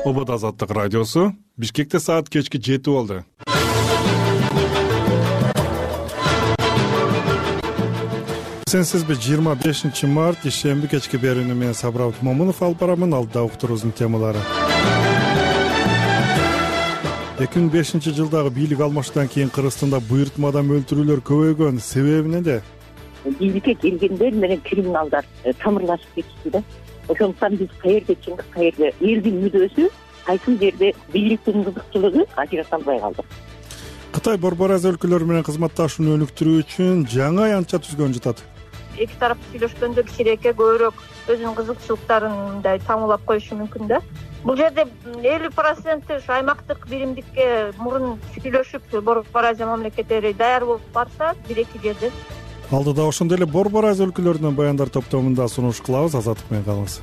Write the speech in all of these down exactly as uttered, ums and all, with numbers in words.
Обод Азаттык радиосу. Бишкекте саат кечки жети болду. Сенсизби жыйырма бешинчи март ишемби кечки берүүнү менен Сабыр Момунов алып барамын. Алдыда уктуруубуздун темалары. эки миң бешинчи жылдагы бийлик алмашуудан кийин Кыргызстанда буйртма адам өлтүрүүлөр көбөйгөн. Себеби неде? Бийликке келгендер менен криминалдар тамырлашып кетишти да. Ошондуктан биз каерде чындык, каерде элдин мүдөөсү, кайсы жерде бийликтин кызыкчылыгы ажырата албай калдык. Кытай Борбораз өлкөлөр менен кызматташууну өнүктүрүү үчүн жаңы аянтча түзгөн жатат. Эки тарап сүйлөшкөндө кичиреке көбүрөөк өзүнүн кызыкчылыктарын мындай таңуулап коюшу мүмкүн да. Бул жерде элүү проценти ушу аймактык биримдикке мурун сүйлөшүп Борбор Азия мамлекеттери даяр болуп барса, бир эки жерде. Алдыда ошондой эле Борбор Азия өлкөлөрүнөн баяндар топтомунда сунуш кылабыз. Азаттык менен калыңыз.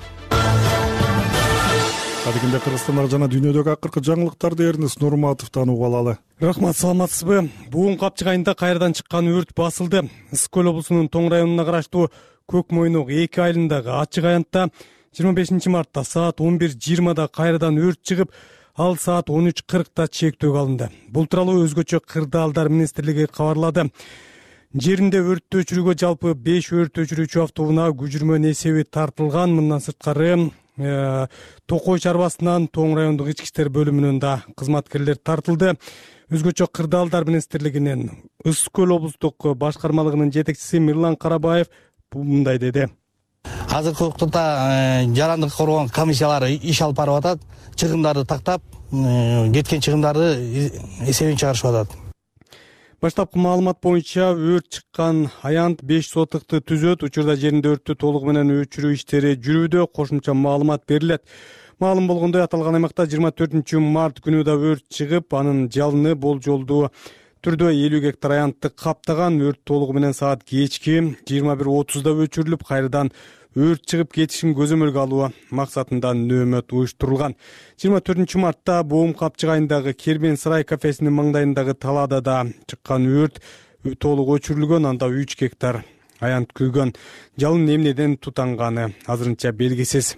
Кадимде Кыргызстандагы жана дүйнөдөгү акыркы жаңылыктарды Эрнис Нурматовдон угуп алалы. Рахмат, саламатсызбы? Буун Капчык айында кайрадан чыккан өрт басылды. Ысык көл облусунун Тоң районуна караштуу Көк Мойнок эки айылындагы ачык аянтта жыйырма бешинчи мартта саат он бир жыйырмада кайрадан өрт чыгып, ал саат он үч кыркта чектөөгө алынды. Бул тууралуу өзгөчө Кырдаалдар министрлиги кабарлады. Жеринде өрттү өчүрүүгө жалпы беш өрт өчүрүүчү автоунаа күжүрмөнүн эсеби тартылган. Мындан сырткары Токой чарбасынан Тоң райондук ички иштер бөлүмүнөн да кызматкерлер тартылды. Өзгөчө Кырдаалдар министрлигинин Ысык көл облустук башкармалыгынын жетекчиси Мирлан Карабаев мындай деди. Азыркы убакта жарандык коргоо комиссиялары иш алып барып атат. Чыгымдарды тактап, кеткен чыгымдарды эсебин чыгарышып атат. Баштапкы маалымат боюнча өрт чыккан аянт беш сотыкты түзөт. Учурда жеринде өрттү толугу менен өчүрүү иштери жүрүүдө. Кошумча маалымат берилет. Маалым болгондой, аталган аймакта жыйырма төртүнчү март күнү да өрт чыгып, анын жалыны болжолдуу түрдө элүү гектар аянтты каптаган. Өрт толугу менен саат кечки жыйырма бир отузда өчүрүлүп, кайрадан өрт чыгып кетишин көзөмөлгө алуу максатында нөөмөт уюштурулган. жыйырма төртүнчү мартта Буум Капчык айындагы Кербен сарай кафесинин маңдайындагы талаада да чыккан өрт толук өчүрүлгөн. Анда үч гектар аянт күйгөн. Жалын эмнеден тутанганы азырынча белгисиз.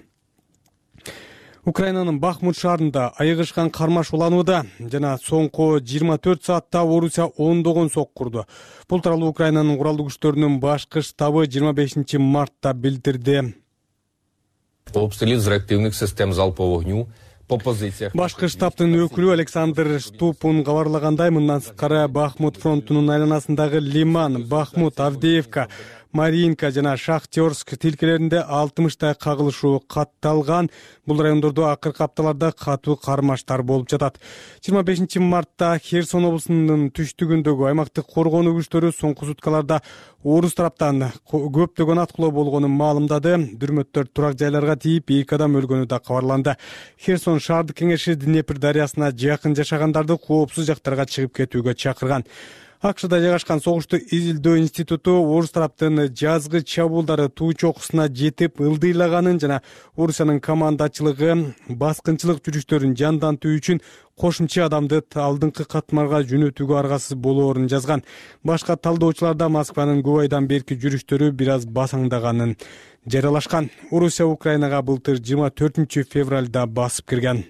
Украинанын Бахмут шаарында айыгышкан кармаш уланууда жана соңку жыйырма төрт саатта Орусия ондогон соккурду. Бул тууралуу Украинанын куралдуу күчтөрүнүн башкы штабы жыйырма бешинчи мартта билдирди. Обстрел из реактивных систем залпового огню по позициях. Башкы штабтын өкүлү Александр Штупун кабарлагандай, мындан сырткары Бахмут фронтунун айланасындагы Лиман, Бахмут, Авдеевка, Маринка жана Шахтерск тилкелеринде алтымыштай кагылышуу катталган. Бул райондордо акыркы апталарда катуу кармаштар болуп жатат. жыйырма бешинчи мартта Херсон облусунун түштүгүндөгү аймактык коргонуу күчтөрү соңку суткаларда орус тараптан көптөгөн аткылоо болгонун маалымдады. Дүрмөттөр турак жайларга тийип, эки адам өлгөнү да кабарланды. Херсон шаардык кеңеши Днепр дарыясына жакын жашагандарды коопсуз жактарга чыгып кетүүгө чакырган. Акшда жайгашкан согушту изилдөө институту орус тараптын жазгы чабуулдары туу чокусуна жетип ылдыйлаганын жана Орусиянын командачылыгы баскынчылык жүрүштөрүн жандантуу үчүн кошумча адамды алдыңкы катмарга жөнөтүүгө аргасыз болоорун жазган. Башка талдоочуларда Москванын көп айдан берки жүрүштөрү бир аз басаңдаганын жарыялашкан. Орусия Украинага былтыр жыйырма төртүнчү февралда басып кирген.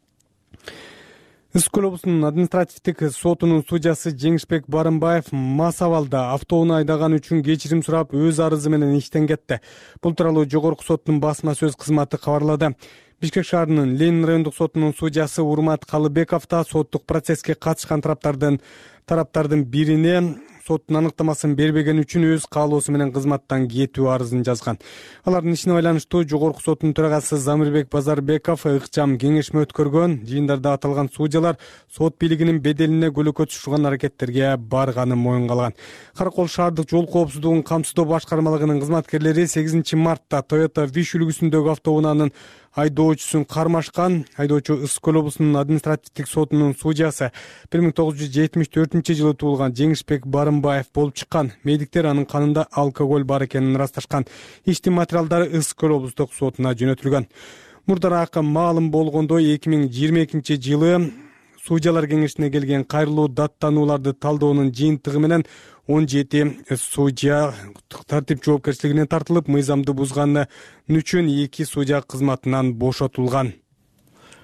Ысык көл облусунун административдик сотунун судьясы Жеңишбек Барымбаев мас абалда автоунаа айдаган үчүн кечирим сурап, өз арызы менен иштен кетти. Бул тууралуу жогорку соттун басма сөз кызматы кабарлады. Бишкек шаарынын Ленин райондук сотунун судьясы Урмат Калыбеков да соттук процесске катышкан тараптардын тараптардын бирине соттун аныктамасын бербеген үчүн өз каалоосу менен кызматтан кетүү арызын жазган. Алардын ишине байланыштуу жогорку соттун төрагасы Замирбек Базарбеков ыкчам кеңешме өткөргөн. Жыйындарда аталган судьялар сот бийлигинин беделине көлөкө түшүргөн аракеттерге барганын моюнга алган. Каракол шаардык жол коопсуздугун камсыздоо башкармалыгынын кызматкерлери сегизинчи мартта Toyota Wish үлгүсүндөгү автоунаанын айдоочусун кармашкан. Айдоочу Ысык көл облусунун административдик сотунун судьясы бир миң тогуз жүз жетимиш төртүнчү жылы туулган Жеңишбек Барымбаев болуп чыккан. Медиктер анын канында алкоголь бар экенин ырасташкан. Иштин материалдары Ысык көл облустук сотуна жөнөтүлгөн. Мурдараак маалым болгондой эки миң жыйырма экинчи жылы судьялар кеңешине келген кайрылуу даттанууларды талдоонун жыйынтыгы менен он жети судья тартип жоопкерчилигине тартылып, мыйзамды бузганы үчүн эки судья кызматынан бошотулган.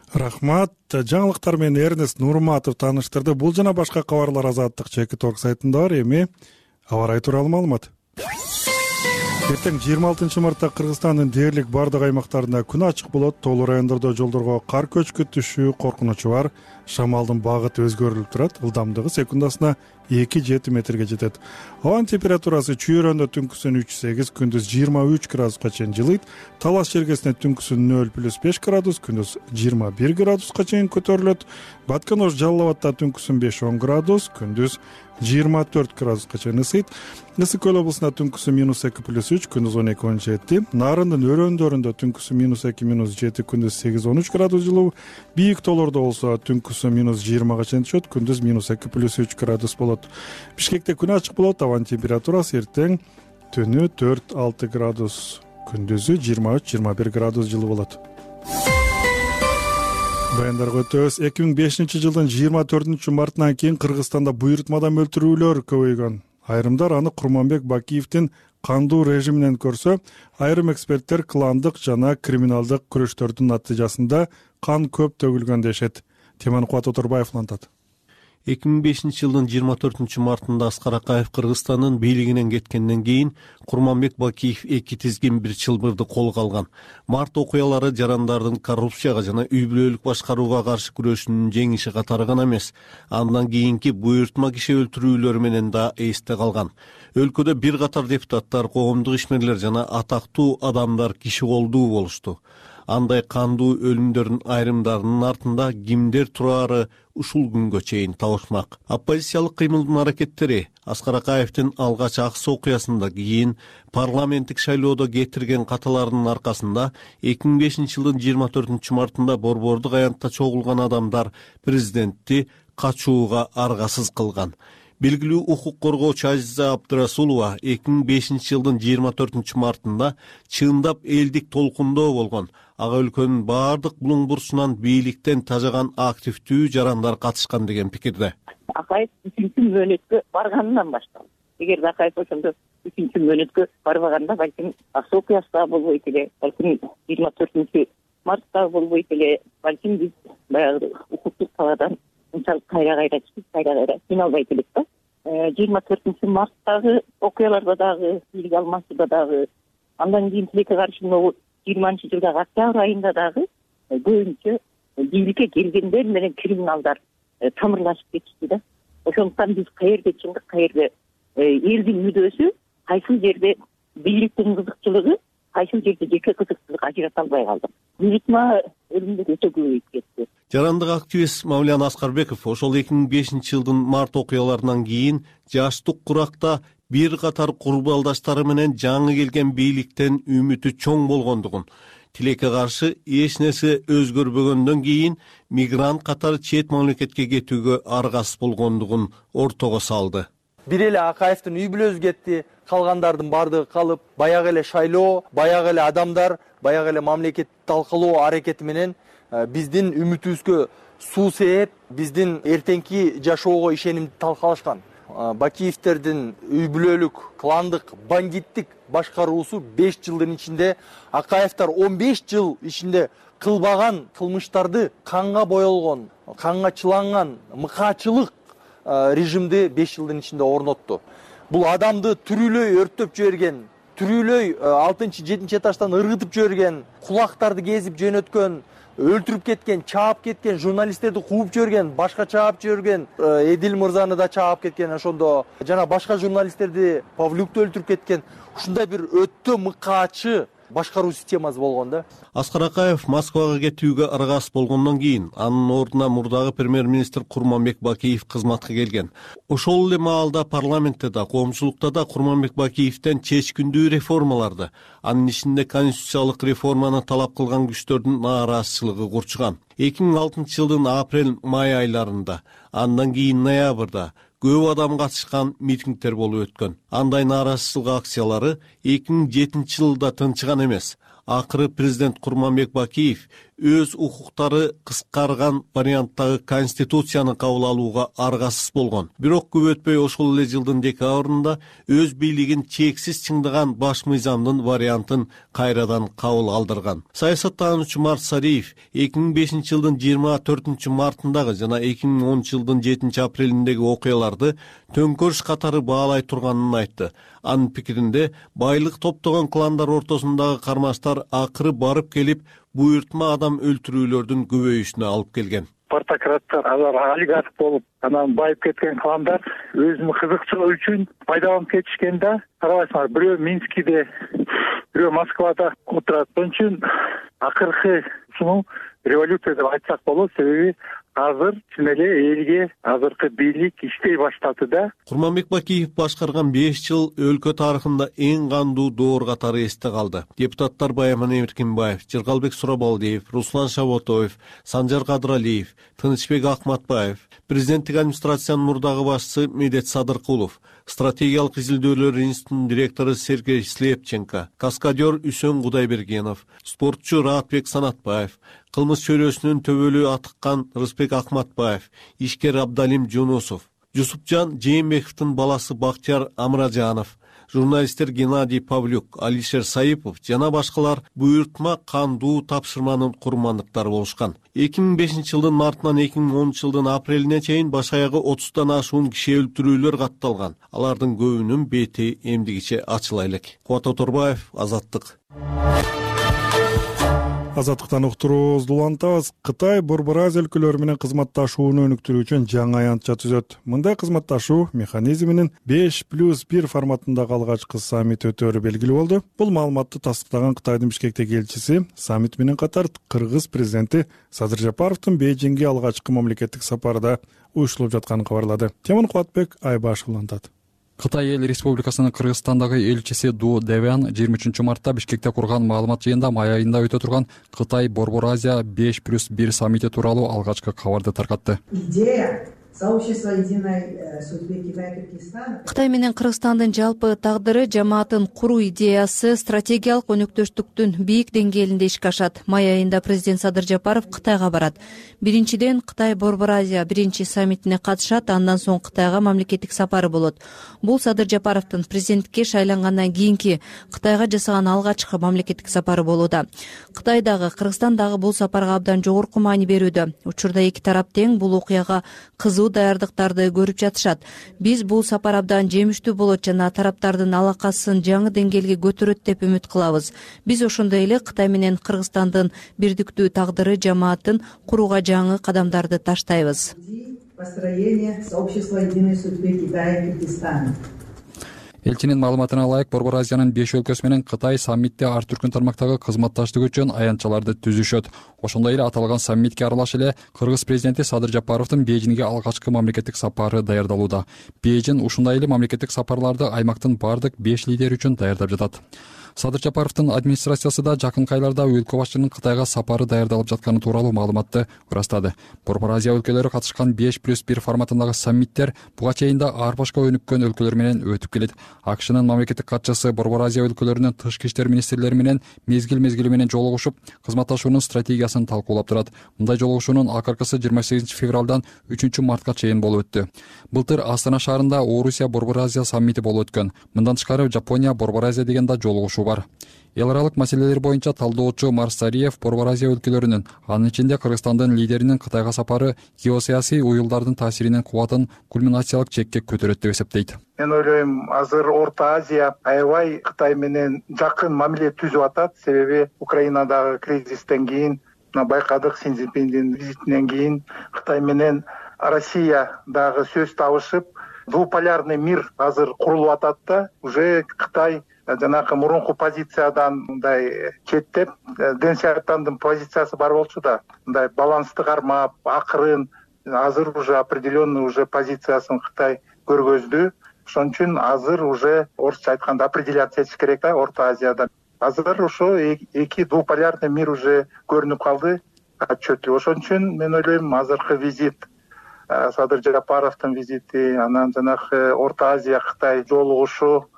Рахмат. Жаңылыктар менен Эрнест Нурматов тааныштырды. Бул жана башка кабарлар Азаттык Чекит Орг сайтында бар. Эми аба ырайы тууралуу маалымат. Эртең жыйырма алтынчы мартта Кыргызстандын дээрлик бардык аймактарында күн ачык болот. Тоолуу райондордо жолдорго кар көчкү түшүү коркунучу бар. Шамалдын багыты өзгөрүлүп турат. Ылдамдыгы секундасына эки жети метрге жетет. Абанын температурасы чүйрөндө түнкүсүн үч сегиз, күндүз жыйырма үч градуска чейин жылыйт. Талас Черкесинде түнкүсүн нөл плюс беш градус, күндүз жыйырма бир градуска чейин көтөрүлөт. Баткан Ош Жалал Абадта түнкүсүн беш он градус, күндүз жыйырма төрт градуска чейин ысыйт. Ысык Көл облусунда түнкүсү минус эки плюс үч, күндүз он эки он жети. Нарындын өрөөндөрүндө түнкүсү минус эки минус жети, күндүз сегиз он үч градус жылуу. Бийик тоолордо болсо түнкүсү минус жыйырмага чейин түшөт, күндүз минус эки плюс үч градус болот. Бишкекте күн ачык болот. Абанын температурасы эртең түнү төрт алты градус, күндүзү жыйырма үч жыйырма бир градус жылуу болот. Баяндарга өтөбүз. эки миң бешинчи жылдын жыйырма төртүнчү мартынан кийин Кыргызстанда буйрутмадан өлтүрүүлөр көбөйгөн. Айрымдар аны Курманбек Бакиевдин кандуу режиминен көрсө, айрым эксперттер кландык жана криминалдык күрөштөрдүн натыйжасында кан көп төгүлгөн дешет. Теманы Кубат Оторбаев антат. эки миң бешинчи жылдын жыйырма төртүнчү мартында Аскар Акаев Кыргызстандын бийлигинен кеткенден кийин Курманбек Бакиев эки тизгин бир чылбырды колго алган. Март окуялары жарандардын коррупцияга жана үй бүлөлүк башкарууга каршы күрөшүүнүн жеңиши катары гана эмес, андан кийинки буйрутма киши өлтүрүүлөр менен да эсте калган. Өлкөдө бир катар депутаттар, коомдук ишмерлер жана атактуу адамдар киши колдуу болушту. Андай кандуу өлүмдөрдүн айрымдарынын артында кимдер турары ушул күнгө чейин табышмак. Оппозициялык кыймылдын аракеттери Аскар Акаевдин алгач Аксы окуясында кийин парламенттик шайлоодо кетирген каталарынын аркасында эки миң бешинчи жылдын жыйырма төртүнчү мартында борбордук аянтта чогулган адамдар президентти качууга аргасыз кылган. Белгилүү укук коргоочу Азиза Абдырасулова эки миң бешинчи жылдын жыйырма төртүнчү мартында чындап элдик толкундоо болгон. Ага өлкөнүн баардык булуң бурчунан бийликтен тажаган активдүү жарандар катышкан деген пикирде. Акаев үчүнчү мөөнөткө барганынан башталды. Эгерде Акаев ошондо үчүнчү мөөнөткө барбаганда балким Аксы окуясы да болбойт эле, балким жыйырма төртүнчү мартта болбойт эле, балким биз баягы укуктук талаадан мынчалык кайра кайра чыгып кайра кайра кыйналбайт элек да. жыйырма төртүнчү марттагы окуяларда дагы, бийлик алмашууда дагы, андан кийин тилекке каршы могу жыйырманчы жылдагы октябрь айында дагы көбүнчө бийликке келгендер менен криминалдар тамырлашып кетишти да. Ошондуктан биз каерде чындык, каерде элдин мүдөөсү, кайсыл жерде бийликтин кызыкчылыгы, кайсыл жерде жеке кызыкчылык ажырата албай калдык. Буйрутма өлүмдөр өтө көбөйүп кетти. Жарандык активист Мавлян Аскарбеков ошол эки миң бешинчи жылдын март окуяларынан кийин жаштык куракта бир катар курбалдаштары менен жаңы келген бийликтен үмүтү чоң болгондугун, тилекке каршы эч нерсе өзгөрбөгөндөн кийин мигрант катары чет мамлекетке кетүүгө аргасыз болгондугун ортого салды. Бир эле Акаевдин үй бүлөсү кетти, калгандардын бардыгы калып, баягы эле шайлоо, баягы эле адамдар, баягы эле мамлекетти талкалоо аракети менен биздин үмүтүбүзгө суу сээп, биздин эртеңки жашоого ишенимди талкалашкан. Бакиевдердин үй бүлөлүк, кландык, бандиттик башкаруусу беш жылдын ичинде, Акаевдер он беш жыл ичинде кылбаган кылмыштарды, канга боелгон, канга чыланган мыкаачылык режимди беш жылдын ичинде орнотту. Бул адамды түрүлөй өрттөп жиберген, түрүлөй алтынчы жетинчи этаждан ыргытып жиберген, кулактарды кезип жөнөткөн, өлтүрүп кеткен, чаап кеткен, журналисттерди кууп жиберген, башка чаап жиберген, Эдил мырзаны да чаап кеткен, ошондо жана башка журналисттерди, Павлюкты өлтүрүп кеткен. Ушундай бир өтө мыкаачы башкаруу системасы болгон да. Аскар Акаев Москвага кетүүгө аргасыз болгондон кийин анын ордуна мурдагы премьер-министр Курманбек Бакиев кызматка келген. Ошол эле маалда парламентте да, коомчулукта да Курманбек Бакиевден чечкиндүү реформаларды, анын ичинде конституциялык реформаны талап кылган күчтөрдүн нааразычылыгы курчуган. эки миң алтынчы жылдын апрель-май айларында, андан кийин ноябрда көп адам катышкан митингдер болуп өткөн. Андай нааразычылык акциялары эки миң жетинчи жылда тынчыган эмес. Акыры президент Курманбек Бакиев өз укуктары кыскарган варианттагы конституцияны кабыл алууга аргасыз болгон. Бирок көп өтпөй ошол эле жылдын декабрында өз бийлигин чексиз чыңдаган баш мыйзамдын вариантын кайрадан кабыл алдырган. Саясаттануучу Март Сариев эки миң бешинчи жылдын жыйырма төртүнчү мартындагы жана эки миң онунчу жылдын жетинчи апрелиндеги окуяларды төңкөрүш катары баалай турганын айтты. Анын пикиринде байлык топтогон кландар ортосундагы кармаштар акыры барып келип буйртма адам өлтүрүүлөрдүн көбөйүшүнө алып келген. Партократтар, алар олигарх болуп, анан байып кеткен кландар өзүнүн кызыкчылыгы үчүн пайдаланып кетишкен да. Карабайсыңар, бирөө Минскиде, бирөө Москвада отурат. Ошон үчүн акыркы ушуну революция деп айтсак болот, себеби азыр чын эле элге азыркы бийлик иштей баштады да. Курманбек Бакиев башкарган беш жыл өлкө тарыхында эң кандуу доор катары эсте калды. Депутаттар Баяман Эркинбаев, Жыргалбек Сурабалдиев, Руслан Шаботоев, Санжар Кадыралиев, Тынычбек Акматбаев, президенттик администрациянын мурдагы башчысы Медет Садыркулов, стратегиялык изилдөөлөр институтунун директору Сергей Слепченко, каскадер Үсөн Кудайбергенов, спортчу Раатбек Санатбаев, кылмыш чөйрөсүнүн төбөлү атыккан Рыспек Акматбаев, ишкер Абдалим Жунусов, Жусупжан Жээнбековдун баласы Бакчар Амражанов, журналисттер Геннадий Павлюк, Алишер Саипов жана башкалар буйртма кандуу тапшырманын курмандыктары болушкан. эки миң бешинчи жылдын мартынан эки миң онунчу жылдын апрелине чейин баш аягы отуздан ашуун киши өлтүрүүлөр катталган. Алардын көбүнүн бети эмдигиче ачыла элек. Кубат Оторбаев, Азаттык. Азаттыктан уктуруубузду улантабыз. Кытай Борбор Азия өлкөлөрү менен кызматташууну өнүктүрүү үчүн жаңы аянтча түзөт. Мындай кызматташуу механизминин беш плюс бир форматындагы алгачкы саммит өтөөрү белгилүү болду. Бул маалыматты тастыктаган Кытайдын Бишкектеги элчиси саммит менен катар Кыргыз президенти Садыр Жапаровдун Бейжиңге алгачкы мамлекеттик сапарда уюштурулуп жатканын кабарлады. Теманы Кубатбек Айбашев улантат. Кытай Эл Республикасынын Кыргызстандагы элчиси Ду Девян жыйырма үчүнчү мартта Бишкекте курган маалымат жыйынында май айында өтө турган Кытай Борбор Азия беш плюс бир саммити тууралуу алгачкы кабарды таркатты. Кытай менен Кыргызстандын жалпы тагдыры жамаатын куруу идеясы стратегиялык өнөктөштүктүн бийик деңгээлинде ишке ашат. Май айында президент Садыр Жапаров Кытайга барат. Биринчиден Кытай Борбор Азия биринчи саммитине катышат, андан соң Кытайга мамлекеттик сапары болот. Бул Садыр Жапаровдун президентке шайлангандан кийинки Кытайга жасаган алгачкы мамлекеттик сапары болууда. Кытай дагы Кыргызстан дагы бул сапарга абдан жогорку маани берүүдө. Учурда эки тарап тең бул окуяга кызуу даярдыктарды көрүп жатышат. Биз бул сапар абдан жемиштүү болот жана тараптардын алакасын жаңы деңгээлге көтөрөт деп үмүт кылабыз. Биз ошондой эле Кытай менен Кыргызстандын бирдиктүү тагдыры жамаатын курууга жаңы кадамдарды таштайбыз. Элчинин маалыматына ылайык, Борбор Азиянын беш өлкөсү менен Кытай саммитте ар түркүн тармактагы кызматташтык үчүн аянтчаларды түзүшөт. Ошондой эле аталган саммитке аралаш эле Кыргыз президенти Садыр Жапаровдун Бейжиңге алгачкы мамлекеттик сапары даярдалууда. Бейжиң ушундай эле мамлекеттик сапарларды аймактын бардык беш лидери үчүн даярдап жатат. Садыр Жапаровдун администрациясы да жакынкы айларда өлкө башчынын Кытайга сапары даярдалып жатканы тууралуу маалыматты ырастады. Борбор Азия өлкөлөрү катышкан беш плюс бир форматындагы саммиттер буга чейин да ар башка өнүккөн өлкөлөр менен өтүп келет. АКШнын мамлекеттик катчысы Борбор Азия өлкөлөрүнүн тышкы иштер министрлери менен мезгил-мезгили менен жолугушуп, кызматташуунун стратегиясын талкуулап турат. Мындай жолугушуунун акыркысы жыйырма сегизинчи февралдан үчүнчү мартка чейин болуп өттү. Былтыр Астана шаарында Орусия Борбор Азия саммити болуп өткөн. Мындан тышкары Жапония Борбор Азия деген да жолугушуу бар. Эл аралык маселелер боюнча талдоочу Март Сариев Борбор Азия өлкөлөрүнүн, анын ичинде Кыргызстандын лидеринин Кытайга сапары геосаясий уюлдардын таасиринин кубатын кульминациялык чекке көтөрөт деп эсептейт. Мен ойлойм, азыр Орто Азия аябай Кытай менен жакын мамиле түзүп атат, себеби Украинадагы кризистен кийин, байкадык Си Цзиньпиндин визитинен кийин Кытай менен Россия дагы сөз табышып, двуполярный мир азыр курулуп атат да, уже Кытай жанакы мурунку позициядан мындай четтеп, Дэн Сяопиндин позициясы бар болчу да, мындай балансты кармап, акырын, азыр уже определенный уже позициясын Кытай көргөздү. Ошон үчүн азыр уже орусча айтканда определяться этиш керек да Орто Азияда. Азыр ошо эки двуполярный мир уже көрүнүп калды отчетливо. Ошон үчүн мен ойлойм, азыркы визит, Садыр Жапаровдун визити, анан жанакы Орто Азия Кытай жолугушу,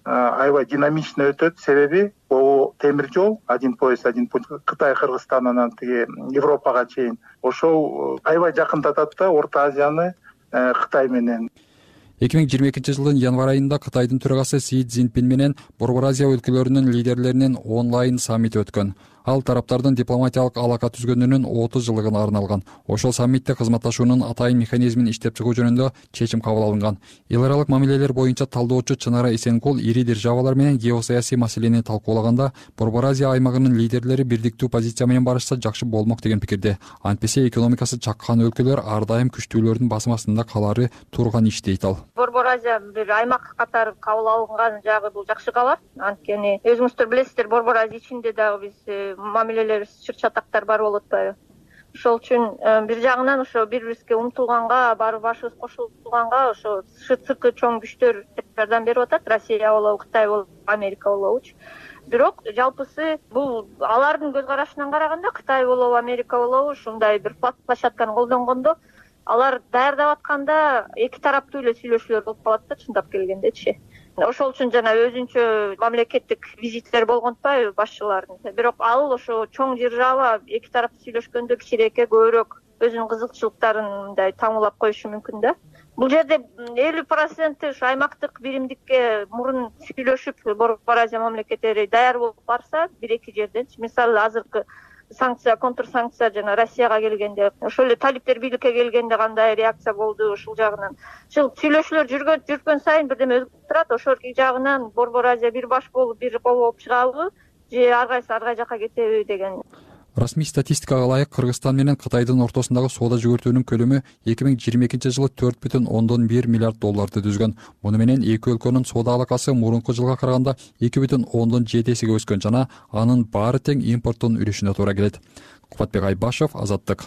аябай динамично өтөт. Себеби бул темир жол, один поезд, один путь, Кытай, Кыргызстандан тиги Европага чейин. Ошол аябай жакындатат да Орто Азияны Кытай менен. эки миң жыйырма экинчи жылдын январь айында Кытайдын төрагасы Си Цзиньпин менен Борбор Азия өлкөлөрүнүн лидерлеринин онлайн саммити өткөн. Ал тараптардын дипломатиялык алака түзгөнүнүн отуз жылдыгына арналган. Ошол саммитте кызматташуунун атайын механизмин иштеп чыгуу жөнүндө чечим кабыл алынган. Эл аралык мамилелер боюнча талдоочу Чынара Эсенкул ири державалар менен геосаясий маселени талкуулаганда Борбор Азия аймагынын лидерлери бирдиктүү позиция менен барышса жакшы болмок деген пикирде. Антпесе экономикасы чаккан өлкөлөр ар дайым күчтүүлөрдүн басым астында калары турган иш дейт ал. Борбор Азия бир аймак катары кабыл алынган жагы бул жакшы кабар. Анткени өзүңүздөр билесиздер, Борбор Азия ичинде дагы биз мамилелер чыр-чатактар бар болуп атпайбы. Ошол үчүн бир жагынан ошо бири-бирибизге умтулганга, баары башыбыз кошулганга ошо сырткы чоң күчтөр жардам берип атат. Россия болобу, Кытай болобу, Америка болобучу. Бирок жалпысы бул алардын көз карашынан караганда Кытай болобу, Америка болобу ушундай бир площадканы колдонгондо алар даярдап атканда эки тараптуу эле сүйлөшүүлөр болуп калат да, чындап келгендечи. Ошол үчүн жана өзүнчө мамлекеттик визиттер болгон атпайбы башчылардын. Бирок ал ошо чоң держава эки тарап сүйлөшкөндө кичиреке көбүрөөк өзүнүн кызыкчылыктарын мындай таңуулап коюшу мүмкүн да. Бул жерде элүү проценти ушу аймактык биримдикке мурун сүйлөшүп Борбор Азия мамлекеттери даяр болуп барса, бир-эки жерден, мисалы азыркы санкция, контрсанкция жана Россияга келгенде, ошол эле талиптер бийликке келгенде кандай реакция болду ушул жагынан. Ушул сүйлөшүүлөр жүргөн жүргөн сайын бирдеме өзгөрүп турат. Ошол жагынан Борбор Азия бир баш болуп, бир кол болуп чыгабы, же ар кайсы ар кай жакка кетеби деген. Расмий статистикага ылайык Кыргызстан менен Кытайдын ортосундагы соода жүгүртүүнүн көлөмү эки миң жыйырма экинчи жылы төрт бүтүн ондон бир миллиард долларды түзгөн. Муну менен эки өлкөнүн соода алакасы мурунку жылга караганда эки бүтүн ондон жети эсеге өскөн жана анын баары тең импорттун үлүшүнө туура келет. Кубатбек Айбашев, Азаттык.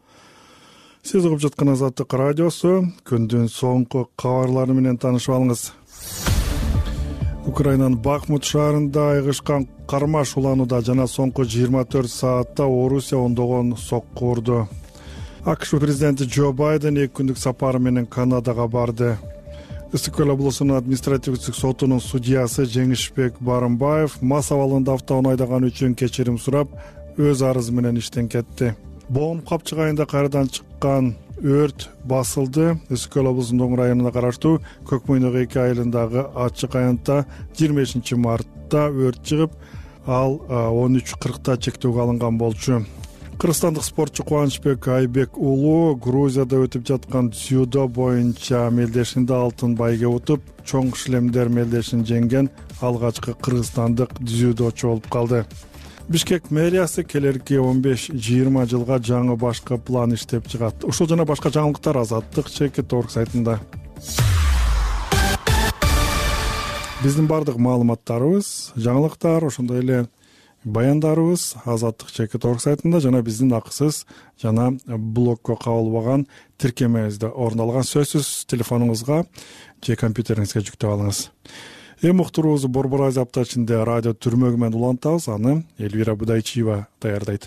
Сиз угуп жаткан Азаттык радиосу. Күндүн соңку кабарлары менен таанышып алыңыз. Украинанын Бахмут шаарында айгышкан кармаш уланууда жана соңку жыйырма төрт саатта Орусия ондогон сокку урду. АКШ президенти Джо Байден эки күндүк сапары менен Канадага барды. Ысык көл облусунун административдик сотунун судьясы Жеңишбек Барымбаев мас абалында автоунаа айдаган үчүн кечирим сурап, өз арызы менен иштен кетти. Боом капчык айында кайрадан чыккан өрт басылды. Ысык көл облусунун Оң районуна караштуу Көк Мойнок эки айылындагы ачык аянтта жыйырма бешинчи мартта өрт чыгып, ал он үч кыркта чектөөгө алынган болчу. Кыргызстандык спортчу Кубанычбек Айбек уулу Грузияда өтүп жаткан дзюдо боюнча мелдешинде алтын байге утуп, чоң шлемдер мелдешин жеңген алгачкы кыргызстандык дзюдочу болуп калды. Бишкек мэриясы келерки он беш жыйырма жылга жаңы башкы план иштеп чыгат. Ушул жана башка жаңылыктар Азаттык чекит орг сайтында. Биздин бардык маалыматтарыбыз, жаңылыктар, ошондой эле баяндарыбыз Азаттык чекит орг сайтында жана биздин акысыз жана блогко кабылбаган тиркемебизде орун алган. Сөзсүз телефонуңузга же компьютериңизге жүктөп алыңыз. Эми уктуруубузду Борбор Азия апта ичинде радио түрмөгү менен улантабыз. Аны Эльвира Будайчиева даярдайт.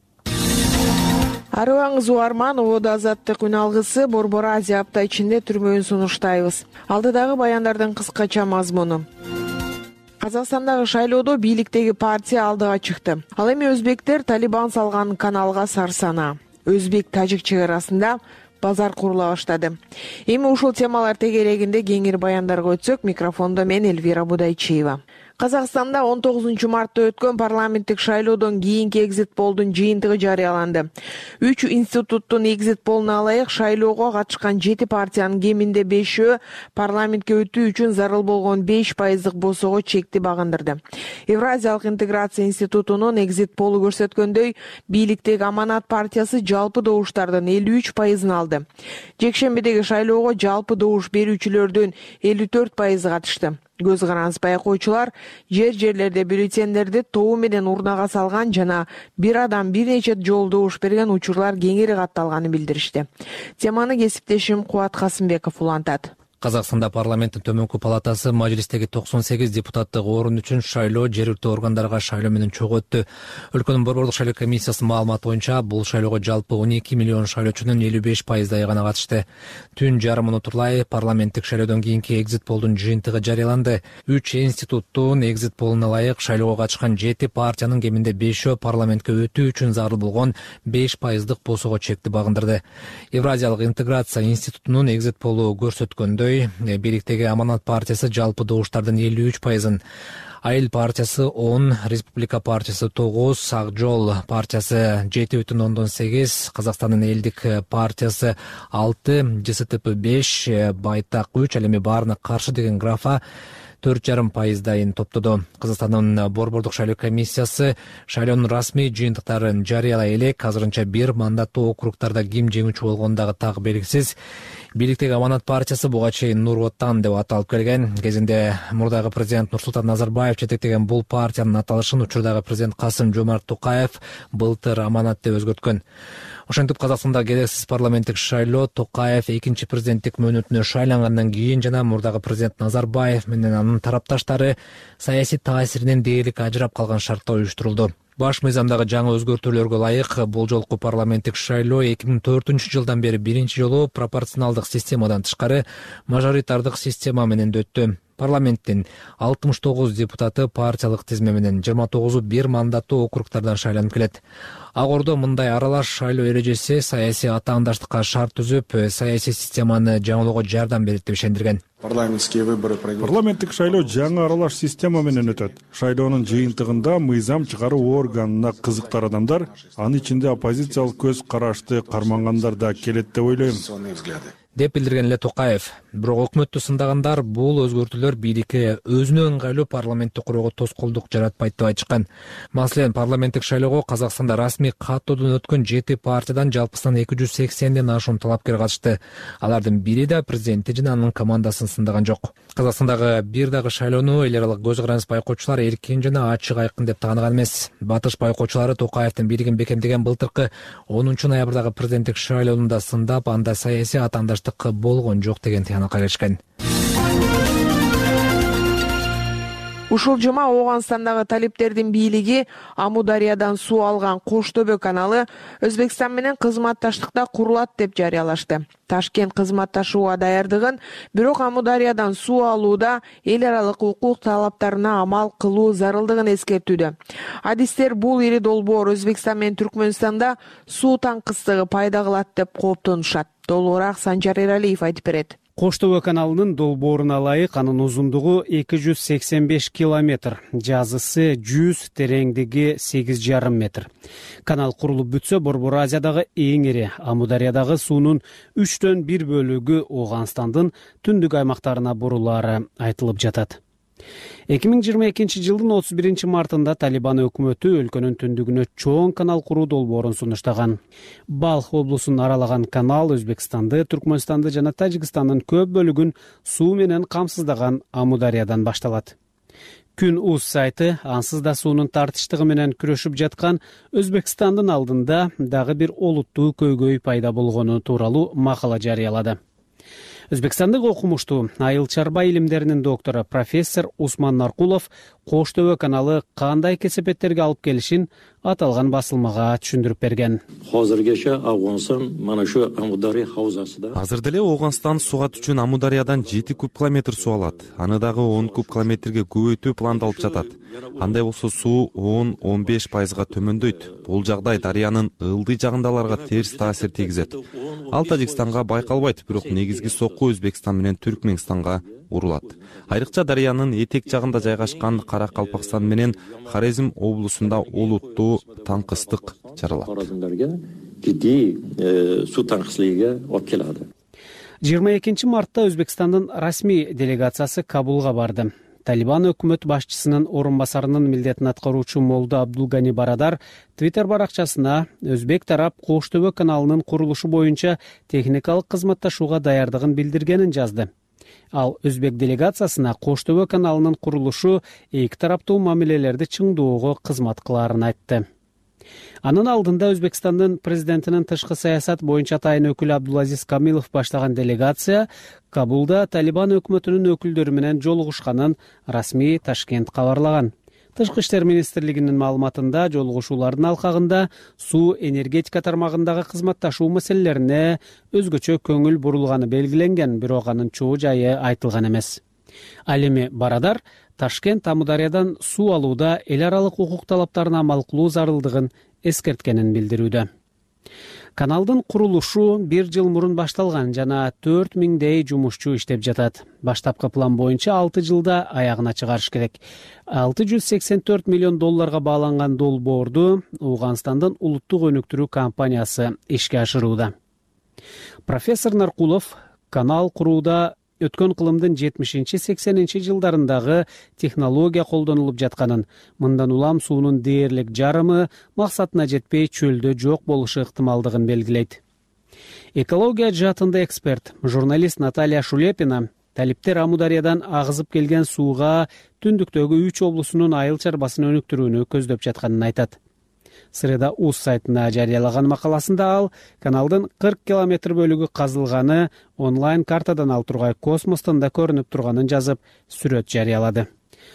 Арыбаңыз угарман, ободо Азаттык үн алгысы Борбор Азия апта ичинде түрмөгүн сунуштайбыз. Алдыдагы баяндардын кыскача мазмуну. Казакстандагы шайлоодо бийликтеги партия алдыга чыкты. Ал эми өзбектер Талибан салган каналга сарсана. Өзбек-тажик чек арасында базар курула баштады. Эми ушул темалар тегерегинде кеңири баяндарга өтсөк, микрофондо мен Эльвира Будайчиева. Казакстанда он тогузунчу мартта өткөн парламенттик шайлоодон кийинки экзит полдун жыйынтыгы жарыяланды. Үч институттун экзит полуна ылайык шайлоого катышкан жети партиянын кеминде бешөө парламентке өтүү үчүн зарыл болгон беш пайыздык босого чекти багындырды. Евразиялык интеграция институтунун экзит полу көрсөткөндөй, бийликтеги Аманат партиясы жалпы добуштардын элүү үч пайызын алды. Жекшембидеги шайлоого жалпы добуш берүүчүлөрдүн элүү төрт пайызы катышты. Көз караныс байкоочулар жер-жерлерде бюллетендерди тобу менен урнага салган жана бир адам бир нече жолу добуш берген учурлар кеңири катталганын билдиришти. Теманы кесиптешим Кубат Касымбеков улантат. Казакстанда парламенттин төмөнкү палатасы мажлистеги токсон сегиз депутаттык орун үчүн шайлоо жергиликтүү органдарга шайлоо менен чогуу өттү. Өлкөнүн борбордук шайлоо комиссиясынын маалыматы боюнча бул шайлоого жалпы он эки миллион шайлоочунун элүү беш пайыздайы гана катышты. Түн жарым унутурлай парламенттик шайлоодон кийинки экзит полдун жыйынтыгы жарыяланды. Үч институттун экзит полуна ылайык шайлоого катышкан жети партиянын кеминде бешөө парламентке өтүү үчүн зарыл болгон беш пайыздык босого чекти багындырды. Евразиялык интеграция институтунун экзит полу көрсөткөндөй, бийликтеги Аманат партиясы жалпы добуштардын элүү үч пайызын, Айыл партиясы он, Республика партиясы тогуз, Ак жол партиясы жети бүтүн ондон сегиз, Казакстандын элдик партиясы алты, ЖСТП беш, Байтак үч, ал эми баарына каршы деген графа төрт жарым пайыздайын топтоду. Казакстандын борбордук шайлоо комиссиясы шайлоонун расмий жыйынтыктарын жарыялай элек. Азырынча бир мандаттуу округтарда ким жеңүүчү болгону дагы так белгисиз. Бийликтеги Аманат партиясы буга чейин Нур Отан деп аталып келген. Кезинде мурдагы президент Нурсултан Назарбаев жетектеген бул партиянын аталышын учурдагы президент Касым Жомарт Токаев былтыр Аманат деп өзгөрткөн. Ошентип Казакстанда керексиз парламенттик шайлоо Токаев экинчи президенттик мөөнөтүнө шайлангандан кийин жана мурдагы президент Назарбаев менен анын тарапташтары саясий таасиринен дээрлик ажырап калган шартта уюштурулду. Баш мыйзамдагы жаңы өзгөртүүлөргө ылайык бул жолку парламенттик шайлоо эки миң төртүнчү жылдан бери биринчи жолу пропорционалдык системадан тышкары мажоритардык система менен өттү. Парламенттин алтымыш тогуз депутаты партиялык тизме менен, жыйырма тогузу бир мандаттуу округтардан шайланып келет. Ак Ордо мындай аралаш шайлоо эрежеси саясий атаандаштыкка шарт түзүп, саясий системаны жаңылоого жардам берет деп ишендирген. Парламенттик выборы Парламенттик шайлоо жаңы аралаш система менен өтөт. Шайлоонун жыйынтыгында мыйзам чыгаруу органына кызыктар адамдар, анын ичинде оппозициялык көз карашты кармангандар да келет деп ойлойм, деп билдирген эле Токаев. Бирок өкмөттү сындагандар бул өзгөртүүлөр бийликке өзүнө ыңгайлуу парламентти курууга тоскоолдук жаратпайт деп айтышкан. Маселен, парламенттик шайлоого Казакстанда расмий каттоодон өткөн жети партиядан жалпысынан эки жүз сексенден ашуун талапкер катышты. Алардын бири да президенти жана анын командасын сындаган жок. Казакстандагы бир дагы шайлоону эл аралык көз карандыс байкоочулар эркин жана ачык айкын деп тааныган эмес. Батыш байкоочулары Токаевдин бийлигин бекемдеген былтыркы онунчу ноябрдагы президенттик шайлоону да сындап, анда саясий атаандаштык болгон жок деген тыянакка келишкен. Ушул жума Ооганстандагы талиптердин бийлиги Амудариядан суу алган Кош Төбө каналы Өзбекстан менен кызматташтыкта курулат деп жарыялашты. Ташкент кызматташууга даярдыгын, бирок Амудариядан суу алууда эл аралык укук талаптарына амал кылуу зарылдыгын эскертүүдө. Адистер бул ири долбоор Өзбекстан менен Түркмөнстанда суу таңкыстыгы пайда кылат деп кооптонушат. Толугураак Санжар Эралиев айтып берет. Кош Төбө каналынын долбооруна ылайык анын узундугу эки жүз сексен беш километр, жазысы жүз, тереңдиги сегиз жарым метр. Канал курулуп бүтсө, Борбор Азиядагы эң ири Амудариядагы суунун үчтөн бир бөлүгү Ооганстандын түндүк аймактарына бурулаары айтылып жатат. эки миң жыйырма экинчи жылдын отуз биринчи мартында Талибан өкмөтү өлкөнүн түндүгүнө чоң канал куруу долбоорун сунуштаган. Балх облусун аралаган канал Өзбекстанды, Түркмөнстанды жана Тажикстандын көп бөлүгүн суу менен камсыздаган Амудариядан башталат. Күн уз сайты ансыз да суунун тартыштыгы менен күрөшүп жаткан Өзбекстандын алдында дагы бир олуттуу көйгөй пайда болгону тууралуу макала жарыялады. Өзбекстандык окумуштуу, айыл чарба илимдеринин доктору профессор Усман Наркулов Кош Төбө каналы кандай кесепеттерге алып келишин аталган басылмага түшүндүрүп берген. Азыргече Афган мана ушу Амудария хавзасында. Азыр деле Ооганстан сугат үчүн Амудариядан жети куб километр суу алат. Аны дагы он куб километрге көбөйтүү пландалып жатат. Андай болсо суу он — он беш пайызга төмөндөйт. Бул жагдай дарыянын ылдый жагындаларга терс таасир тийгизет. Ал Тажикстанга байкалбайт, бирок негизги сокку Өзбекстан менен Түркмөнстанга урулат. Айрыкча дарыянын этек жагында жайгашкан Каракалпакстан менен Хорезм облусунда олуттуу таңкыстык жаралат. жыйырма экинчи мартта Өзбекстандын расмий делегациясы Кабулга барды. Талибан өкмөт башчысынын орун басарынын милдетин аткаруучу Молда Абдулгани Барадар Твиттер баракчасына Өзбек тарап Кош Төбө каналынын курулушу боюнча техникалык кызматташууга даярдыгын билдиргенин жазды. Ал Өзбек делегациясына Кош Төбө каналынын курулушу эки тараптуу мамилелерди чыңдоого кызмат кылаарын айтты. Анын алдында Өзбекстандын президентинин тышкы саясат боюнча атайын өкүлү Абдулазиз Камилов баштаган делегация Кабулда Талибан өкмөтүнүн өкүлдөрү менен жолугушканын расмий Ташкент кабарлаган. Тышкы иштер министрлигинин маалыматында жолугушуулардын алкагында суу энергетика тармагындагы кызматташуу маселелерине өзгөчө көңүл бурулганы белгиленген, бирок анын чоо жайы айтылган эмес. Ал эми Барадар Ташкент Амудариядан суу алууда эл аралык укук талаптарына амал кылуу зарылдыгын эскерткенин билдирүүдө. Каналдын курулушу бир жыл мурун башталган жана төрт миңдей жумушчу иштеп жатат. Баштапкы план боюнча алты жылда аягына чыгарыш керек. алты жүз сексен төрт миллион долларга бааланган долбоорду Ооганстандын улуттук өнүктүрүү компаниясы ишке ашырууда. Профессор Наркулов канал курууда өткөн кылымдын жетимишинчи сексенинчи жылдарындагы технология колдонулуп жатканын, мындан улам суунун дээрлик жарымы максатына жетпей чөлдө жок болушу ыктымалдыгын белгилейт. Экология жаатында эксперт, журналист Наталья Шулепина талиптер Амудариядан агызып келген сууга түндүктөгү үч облусунун айыл чарбасын өнүктүрүүнү көздөп жатканын айтат. Среда УЗ сайтына жарыялаган макаласында ал каналдын кырк километр бөлүгү казылганы, онлайн картадан ал тургай космостон да көрүнүп турганын жазып, сүрөт жарыялады.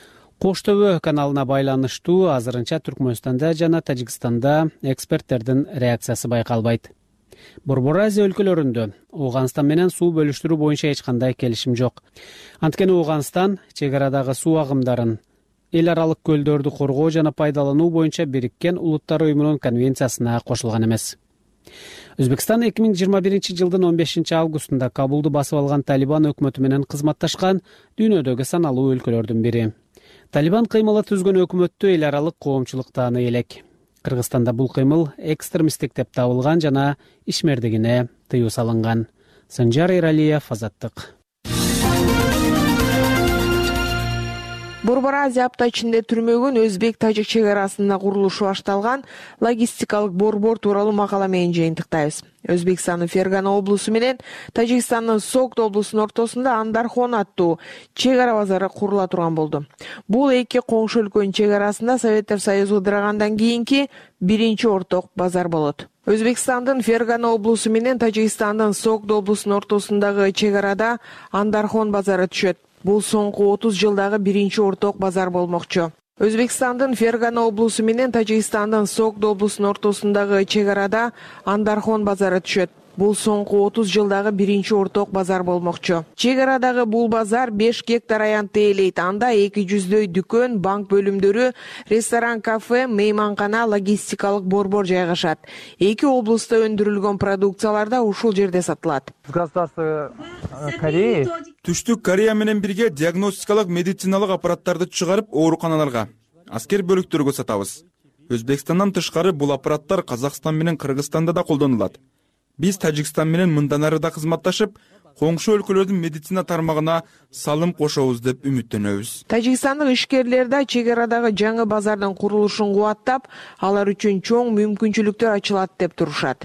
Кош төбө каналына байланыштуу азырынча Түркмөнстанда жана Тажикстанда эксперттердин реакциясы байкалбайт. Борбор Азия өлкөлөрүндө Ооганстан менен суу бөлүштүрүү боюнча эч кандай келишим жок. Анткени Ооганстан чек арадагы суу агымдарын, эл аралык көлдөрдү коргоо жана пайдалануу боюнча Бириккен Улуттар уюмунун конвенциясына кошулган эмес. Өзбекстан эки миң жыйырма биринчи жылдын он бешинчи августунда Кабулду басып алган Талибан өкмөтү менен кызматташкан дүйнөдөгү саналуу өлкөлөрдүн бири. Талибан кыймылы түзгөн өкмөттү эл аралык коомчулук тааны элек. Кыргызстанда бул кыймыл экстремисттик деп табылган жана ишмердигине тыюу салынган. Санжар Эралиев, Азаттык. Борбор Азия апта ичинде түрмөгүн өзбек-тажик чек арасында курулушу башталган логистикалык борбор тууралуу макала менен жыйынтыктайбыз. Өзбекстандын Фергана облусу менен Тажикстандын Согд облусунун ортосунда Андархон аттуу чек ара базары курула турган болду. Бул эки коңшу өлкөнүн чек арасында Советтер Союзу ыдырагандан кийинки биринчи орток базар болот. Өзбекстандын Фергана облусу менен Тажикстандын Согд облусунун ортосундагы чек арада Андархон базары түшөт. Бул соңку отуз жылдагы биринчи орток базар болмокчу. Өзбекстандын Фергана облусу менен Тажикстандын Согд облусунун ортосундагы чек арада Андархон базары түшөт. Бул соңку отуз жылдагы биринчи орток базар болмокчу. Чек арадагы бул базар беш гектар аянтты ээлейт. Анда эки жүздөй дүкөн, банк бөлүмдөрү, ресторан, кафе, мейманкана, логистикалык борбор жайгашат. Эки облуста өндүрүлгөн продукциялар да ушул жерде сатылат. Государство Кореи Түштүк Корея менен бирге диагностикалык медициналык аппараттарды чыгарып ооруканаларга, аскер бөлүктөргө сатабыз. Өзбекстандан тышкары бул аппараттар Казакстан менен Кыргызстанда да колдонулат. Биз Тажикстан менен мындан ары да кызматташып, коңшу өлкөлөрдүн медицина тармагына салым кошобуз деп үмүттөнөбүз. Тажикстандык ишкерлер да чек арадагы жаңы базардын курулушун кубаттап, алар үчүн чоң мүмкүнчүлүктөр ачылат деп турушат.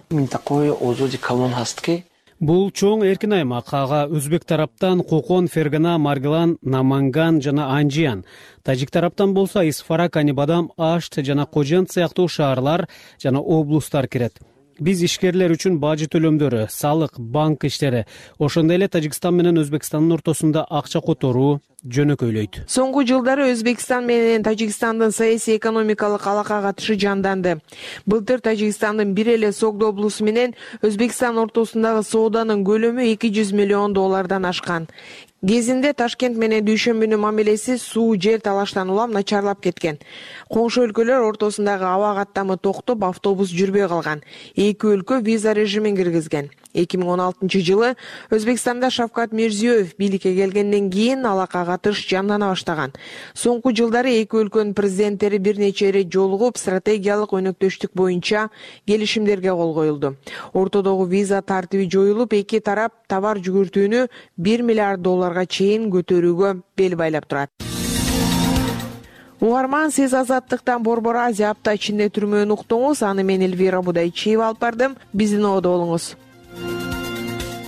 Бул чоң эркин аймак. Ага өзбек тараптан Кокон, Фергана, Маргилан, Наманган жана Анжиян. Тажик тараптан болсо Исфара, Канибадам, Ашт жана Кожент сыяктуу шаарлар жана облустар кирет. Биз ишкерлер үчүн бажы төлөмдөрү, салык, банк иштери, ошондой эле Тажикстан менен Өзбекстандын ортосунда акча которуу жөнөкөйлөйт. Соңку жылдары Өзбекстан менен Тажикстандын саясий экономикалык алака катышы жанданды. Былтыр Тажикстандын бир эле Согд облусу менен Өзбекстан ортосундагы сооданын көлөмү эки жүз миллион доллардан ашкан. Кезинде Ташкент менен Дүйшөмбүнүн мамилеси суу жер талаштан улам начарлап кеткен. Коңшу өлкөлөр ортосундагы аба каттамы токтоп, автобус жүрбөй калган. Эки өлкө виза режимин киргизген. эки миң он алтынчы жылы Өзбекстанда Шавкат Мирзиёев бийликке келгенден кийин алака катыш жандана баштаган. Соңку жылдары эки өлкөнүн президенттери бир нече ирет жолугуп, стратегиялык өнөктөштүк боюнча келишимдерге кол коюлду. Ортодогу виза тартиби жоюлуп, эки тарап товар жүгүртүүнү бир миллиард долларга чейин көтөрүүгө бел байлап турат. Угарман, сиз Азаттыктан Борбор Азия апта ичинде түрмөөнү уктуңуз. Аны мен Элвира Будайчиева алып бардым. Биздин ободо болуңуз.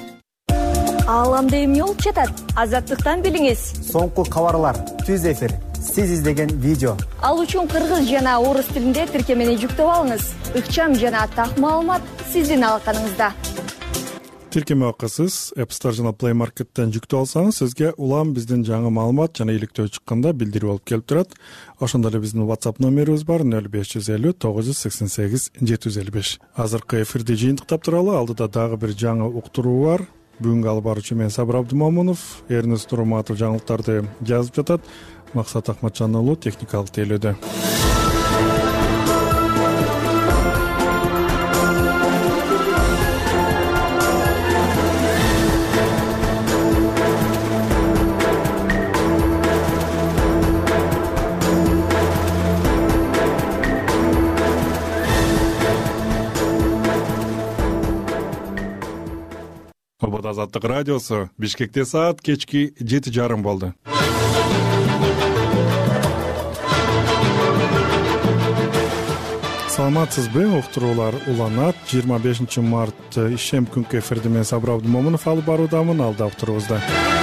Ааламда эмне болуп жатат? Азаттыктан билиңиз. Соңку кабарлар түз эфир сиз издеген видео. Ал үчүн кыргыз жана орус тилинде тиркемени жүктөп алыңыз. Ыкчам жана так маалымат сиздин алаканыңызда. Тиркеме акысыз App Store жана Play Market'ten жүктөп алсаңыз, сизге улам биздин жаңы маалымат жана иликтөө чыкканда билдирүү болуп келип турат. Ошондой эле биздин WhatsApp номерибиз бар нөл беш жүз элүү тогуз жүз сексен сегиз жети жүз элүү беш. Азыркы эфирди жыйынтыктап туралы алдыда дагы бир жаңы уктуруу бар. Бүгүнкү алып баруучу мен Сабыр Абдымомунов, Эрнест Нурматов жаңылыктарды жазып жатат. Максат Акматжан уулу техникалык тейлөөдө. Обод Азаттык радиосу Бишкекте саат кечки жети жарым болду. Саламатсызбы? Уктуруулар уланат. жыйырма бешинчи март ишем күнкү эфирди мен Сабыр Абдымомунов алып баруудамын. Алда уктуруубузда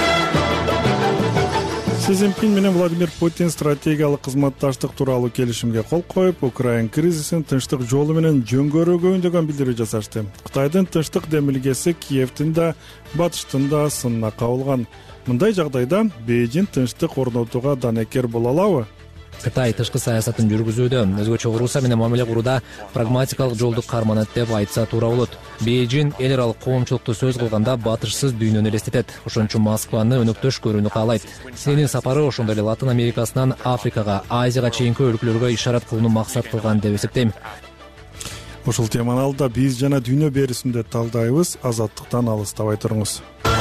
Си Цзиньпин менен Владимир Путин стратегиялык кызматташтык тууралуу келишимге кол коюп, Украин кризисин тынчтык жолу менен жөнгөрүүгө үндөгөн билдирүү жасашты. Кытайдын тынчтык демилгеси Киевдин да, Батыштын да сынына кабылган. Мындай жагдайда Бейжин тынчтык орнотууга данекер боло алабы? Кытай тышкы саясатын жүргүзүүдө, өзгөчө Орусия менен мамиле курууда прагматикалык жолду карманат деп айтса туура болот. Бейжин эл аралык коомчулукту сөз кылганда батышсыз дүйнөнү элестетет. Ошон үчүн Москваны өнөктөш көрүүнү каалайт. Сенин сапары ошондой эле Латын Америкасынан Африкага, Азияга чейинки өлкөлөргө ишарат кылууну максат кылган деп эсептейм. Ушул теманы алда биз жана дүйнө берүүсүндө талдайбыз. Азаттыктан алыстабай туруңуз.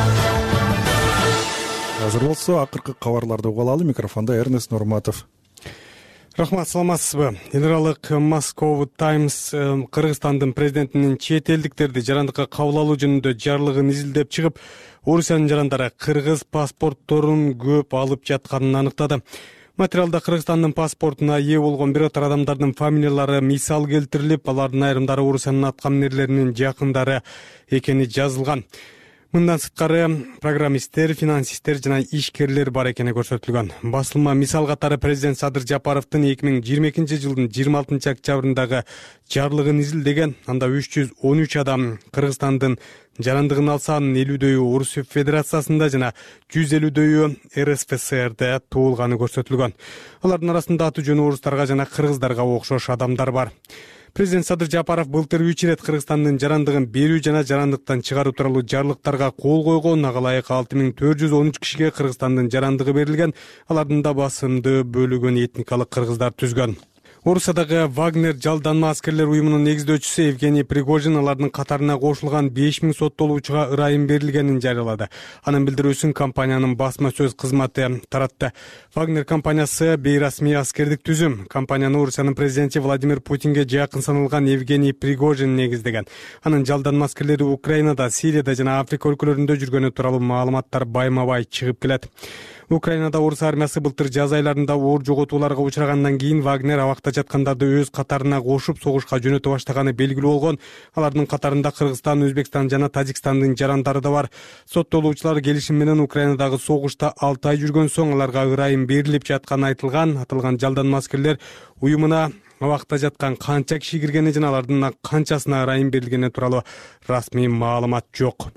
Азыр болсо акыркы кабарларды угуп алалы. Микрофондо Эрнест Нурматов. Рахмат, саламатсызбы? Эл аралык Moscow Times Кыргызстандын президентинин чет элдиктерди жарандыкка кабыл алуу жөнүндө жарлыгын изилдеп чыгып, Орусиянын жарандары кыргыз паспортторун көп алып жатканын аныктады. Материалда Кыргызстандын паспортуна ээ болгон бир катар адамдардын фамилиялары мисал келтирилип, алардын айрымдары Орусиянын аткаминерлеринин жакындары экени жазылган. Мындан сырткары программисттер, финансисттер жана ишкерлер бар экени көрсөтүлгөн. Басылма мисал катары президент Садыр Жапаровдун эки миң жыйырма экинчи жылдын жыйырма алтынчы октябрындагы жарлыгын изилдеген. Анда үч жүз он үч адам Кыргызстандын жарандыгын алса, анын элүүдөйү Орус Федерациясында жана жүз элүүдөйү эр эс эф эс эрде туулганы көрсөтүлгөн. Алардын арасында аты жөнү орустарга жана кыргыздарга окшош адамдар бар. Президент Садыр Жапаров былтыр үч ирет Кыргызстандын жарандыгын берүү жана жарандыктан чыгаруу тууралуу жарлыктарга кол койгон. Ага ылайык алты миң төрт жүз он үч кишиге Кыргызстандын жарандыгы берилген. Алардын да басымдуу бөлүгүн этникалык кыргыздар түзгөн. Орусиядагы Вагнер жалданма аскерлер уюмунун негиздөөчүсү Евгений Пригожин алардын катарына кошулган беш миң соттолуучуга ырайым берилгенин жарыялады. Анын билдирүүсүн компаниянын басма сөз кызматы таратты. Вагнер компаниясы бейрасмий аскердик түзүм. Компанияны Орусиянын президенти Владимир Путинге жакын саналган Евгений Пригожин негиздеген. Анын жалданма аскерлери Украинада, Сирияда жана Африка өлкөлөрүндө жүргөнү тууралуу маалыматтар байма-бай чыгып келет. Украинада орус армиясы былтыр жаз айларында оор жоготууларга учрагандан кийин Вагнер абакта жаткандарды өз катарына кошуп согушка жөнөтө баштаганы белгилүү болгон. Алардын катарында Кыргызстан, Өзбекстан жана Тажикстандын жарандары да бар. Соттолуучулар келишим менен Украинадагы согушта алты ай жүргөн соң аларга ырайым берилип жатканы айтылган. Аталган жалданма аскерлер уюмуна абакта жаткан канча киши киргени жана алардын канчасына ырайым берилгени тууралуу расмий маалымат жок.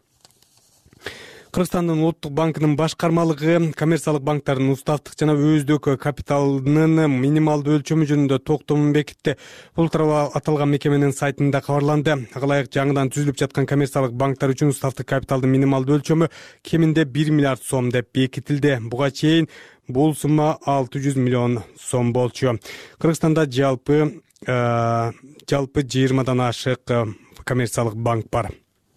Кыргызстандын Улуттук банкынын башкармалыгы коммерциялык банктардын уставдык жана өздүк капиталынын минималдуу өлчөмү жөнүндө токтомун бекитти. Бул тууралуу аталган мекеменин сайтында кабарланды. Ага ылайык жаңыдан түзүлүп жаткан коммерциялык банктар үчүн уставдык капиталдын минималдуу өлчөмү кеминде бир миллиард сом деп бекитилди. Буга чейин бул сумма алты жүз миллион сом болчу. Кыргызстанда жалпы жалпы жыйырмадан ашык коммерциялык банк бар.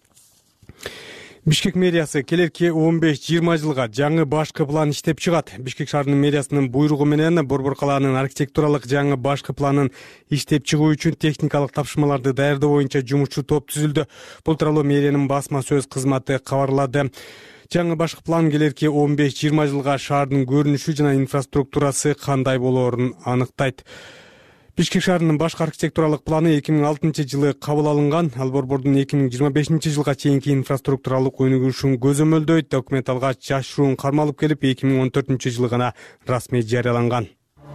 Бишкек мэриясы келерки он беш жыйырма жылга жаңы башкы план иштеп чыгат. Бишкек шаарынын мэриясынын буйругу менен Борбор калаанын архитектуралык жаңы башкы планын иштеп чыгуу үчүн техникалык тапшырмаларды даярдоо боюнча жумушчу топ түзүлдү. Бул тууралуу мэриянын басма сөз кызматы кабарлады. Жаңы башкы план келерки он беш жыйырма жылга шаардын көрүнүшү жана инфраструктурасы кандай болоорун аныктайт. Бишкек шаарынын башкы архитектуралык планы эки миң алтынчы жылы кабыл алынган. Ал борбордун эки миң жыйырма бешинчи жылга чейинки инфраструктуралык өнүгүшүн көзөмөлдөйт. Документ алгач жашыруун кармалып келип, эки миң он төртүнчү жылы гана расмий жарыяланган.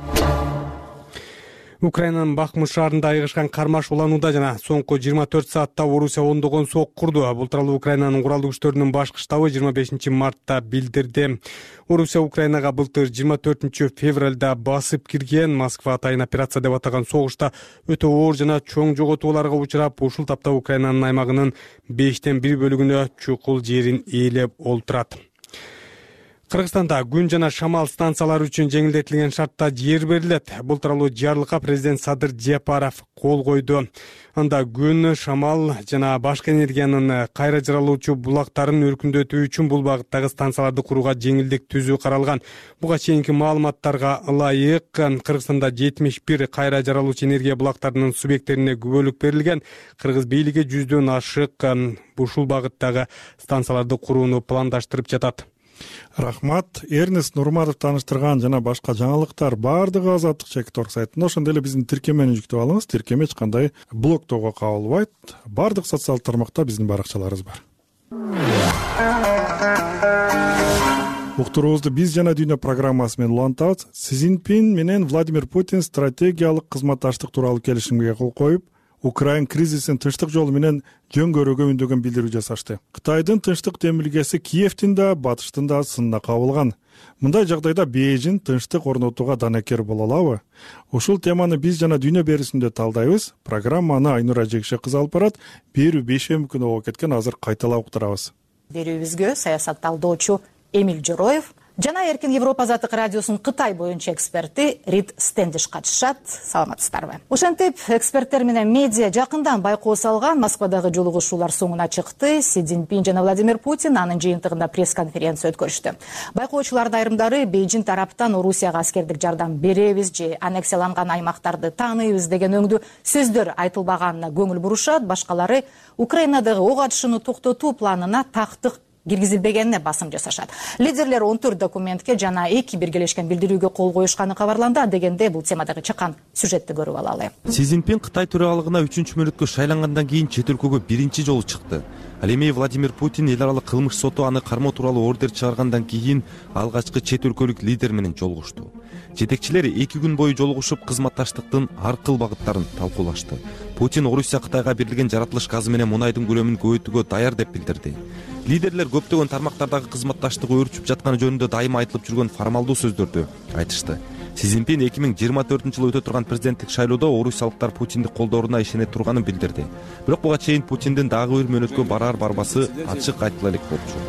Украинанын Бахмут шаарында айыгышкан кармаш уланууда жана соңку жыйырма төрт саатта Орусия ондогон сок курду. Бул тууралуу Украинанын куралдуу күчтөрүнүн башкы штабы жыйырма бешинчи мартта билдирди. Орусия Украинага былтыр жыйырма төртүнчү февралда басып кирген. Москва атайын операция деп атаган согушта өтө оор жана чоң жоготууларга учурап, ушул тапта Украинанын аймагынын бештен бир бөлүгүнө чукул жерин ээлеп олтурат. Кыргызстанда күн жана шамал станциялары үчүн жеңилдетилген шартта жер берилет. Бул тууралуу жарлыкка президент Садыр Жапаров кол койду. Анда күн, шамал жана башка энергиянын кайра жаралуучу булактарын өркүндөтүү үчүн бул багыттагы станцияларды курууга жеңилдик түзүү каралган. Буга чейинки маалыматтарга ылайык Кыргызстанда жетимиш бир кайра жаралуучу энергия булактарынын субъекттерине күбөлүк берилген. Кыргыз бийлиги жүздөн ашык ушул багыттагы станцияларды курууну пландаштырып жатат. Рахмат. Эрнест Нурматов тааныштырган жана башка жаңылыктар баардыгы Азаттык Чекит Орг сайтында. Ошондой эле биздин тиркемени жүктөп алыңыз. Тиркеме эч кандай блоктоого кабылбайт. Баардык социалдык тармакта биздин баракчаларыбыз бар. Уктуруубузду биз жана дүйнө программасы менен улантабыз. Си Цзиньпин менен Владимир Путин стратегиялык кызматташтык тууралуу келишимге кол коюп, Украин кризисин тынчтык жолу менен жөн-көрүүгө үндөгөн билдирүү жасашты. Кытайдын тынчтык демилгеси Киевтин да, Батыштын да сынына кабылган. Мындай жагдайда Бейжин тынчтык орнотууга данекер боло алабы? Ушул теманы биз жана дүйнө берүүсүндө талдайбыз. Программаны Айнура Жекше кызы алып барат. Берүү бешем күнү болуп кеткен, азыр кайталап уктурабыз. Берүүбүзгө саясат талдоочу Эмиль Жороев жана Эркин Европа Азаттык радиосунун Кытай боюнча эксперти Рид Стендиш катышат. Саламатсыздарбы? Ошентип, эксперттер менен медиа жакындан байкоо салган Москвадагы жолугушуулар соңуна чыкты. Си Цзиньпин жана Владимир Путин анын жыйынтыгында пресс-конференция өткөрүштү. Байкоочулардын айрымдары Бейжин тараптан Орусияга аскердик жардам беребиз же аннексияланган аймактарды тааныйбыз деген өңдүү сөздөр айтылбаганына көңүл бурушат. Башкалары Украинадагы ок атышууну токтотуу планына тактык киргизилбегенине басым жасашат. Лидерлер он төрт документке жана эки биргелешкен билдирүүгө кол коюшканы кабарланды. Дегенде бул темадагы чыккан сюжетти көрүп алалы. Си Цзиньпин Кытай төрагалыгына үчүнчү мөөнөткө шайлангандан кийин чет өлкөгө биринчи жолу чыкты. Ал эми Владимир Путин эл аралык кылмыш соту аны кармоо тууралуу ордер чыгаргандан кийин алгачкы чет өлкөлүк лидер менен жолугушту. Жетекчилер эки күн бою жолугушуп кызматташтыктын ар кыл багыттарын талкуулашты. Путин Орусия Кытайга берилген жаратылыш газы менен мунайдын көлөмүн көбөйтүүгө даяр деп билдирди. Лидерлер көптөгөн тармактардагы кызматташтык өөрчүп жатканы жөнүндө дайыма айтылып жүргөн формалдуу сөздөрдү айтышты. Си Цзиньпин эки миң жыйырма төртүнчү жылы өтө турган президенттик шайлоодо орусиялыктар Путинди колдооруна ишене турганын билдирди. Бирок буга чейин Путиндин дагы бир мөөнөткө барар барбасы ачык айтыла элек болчу.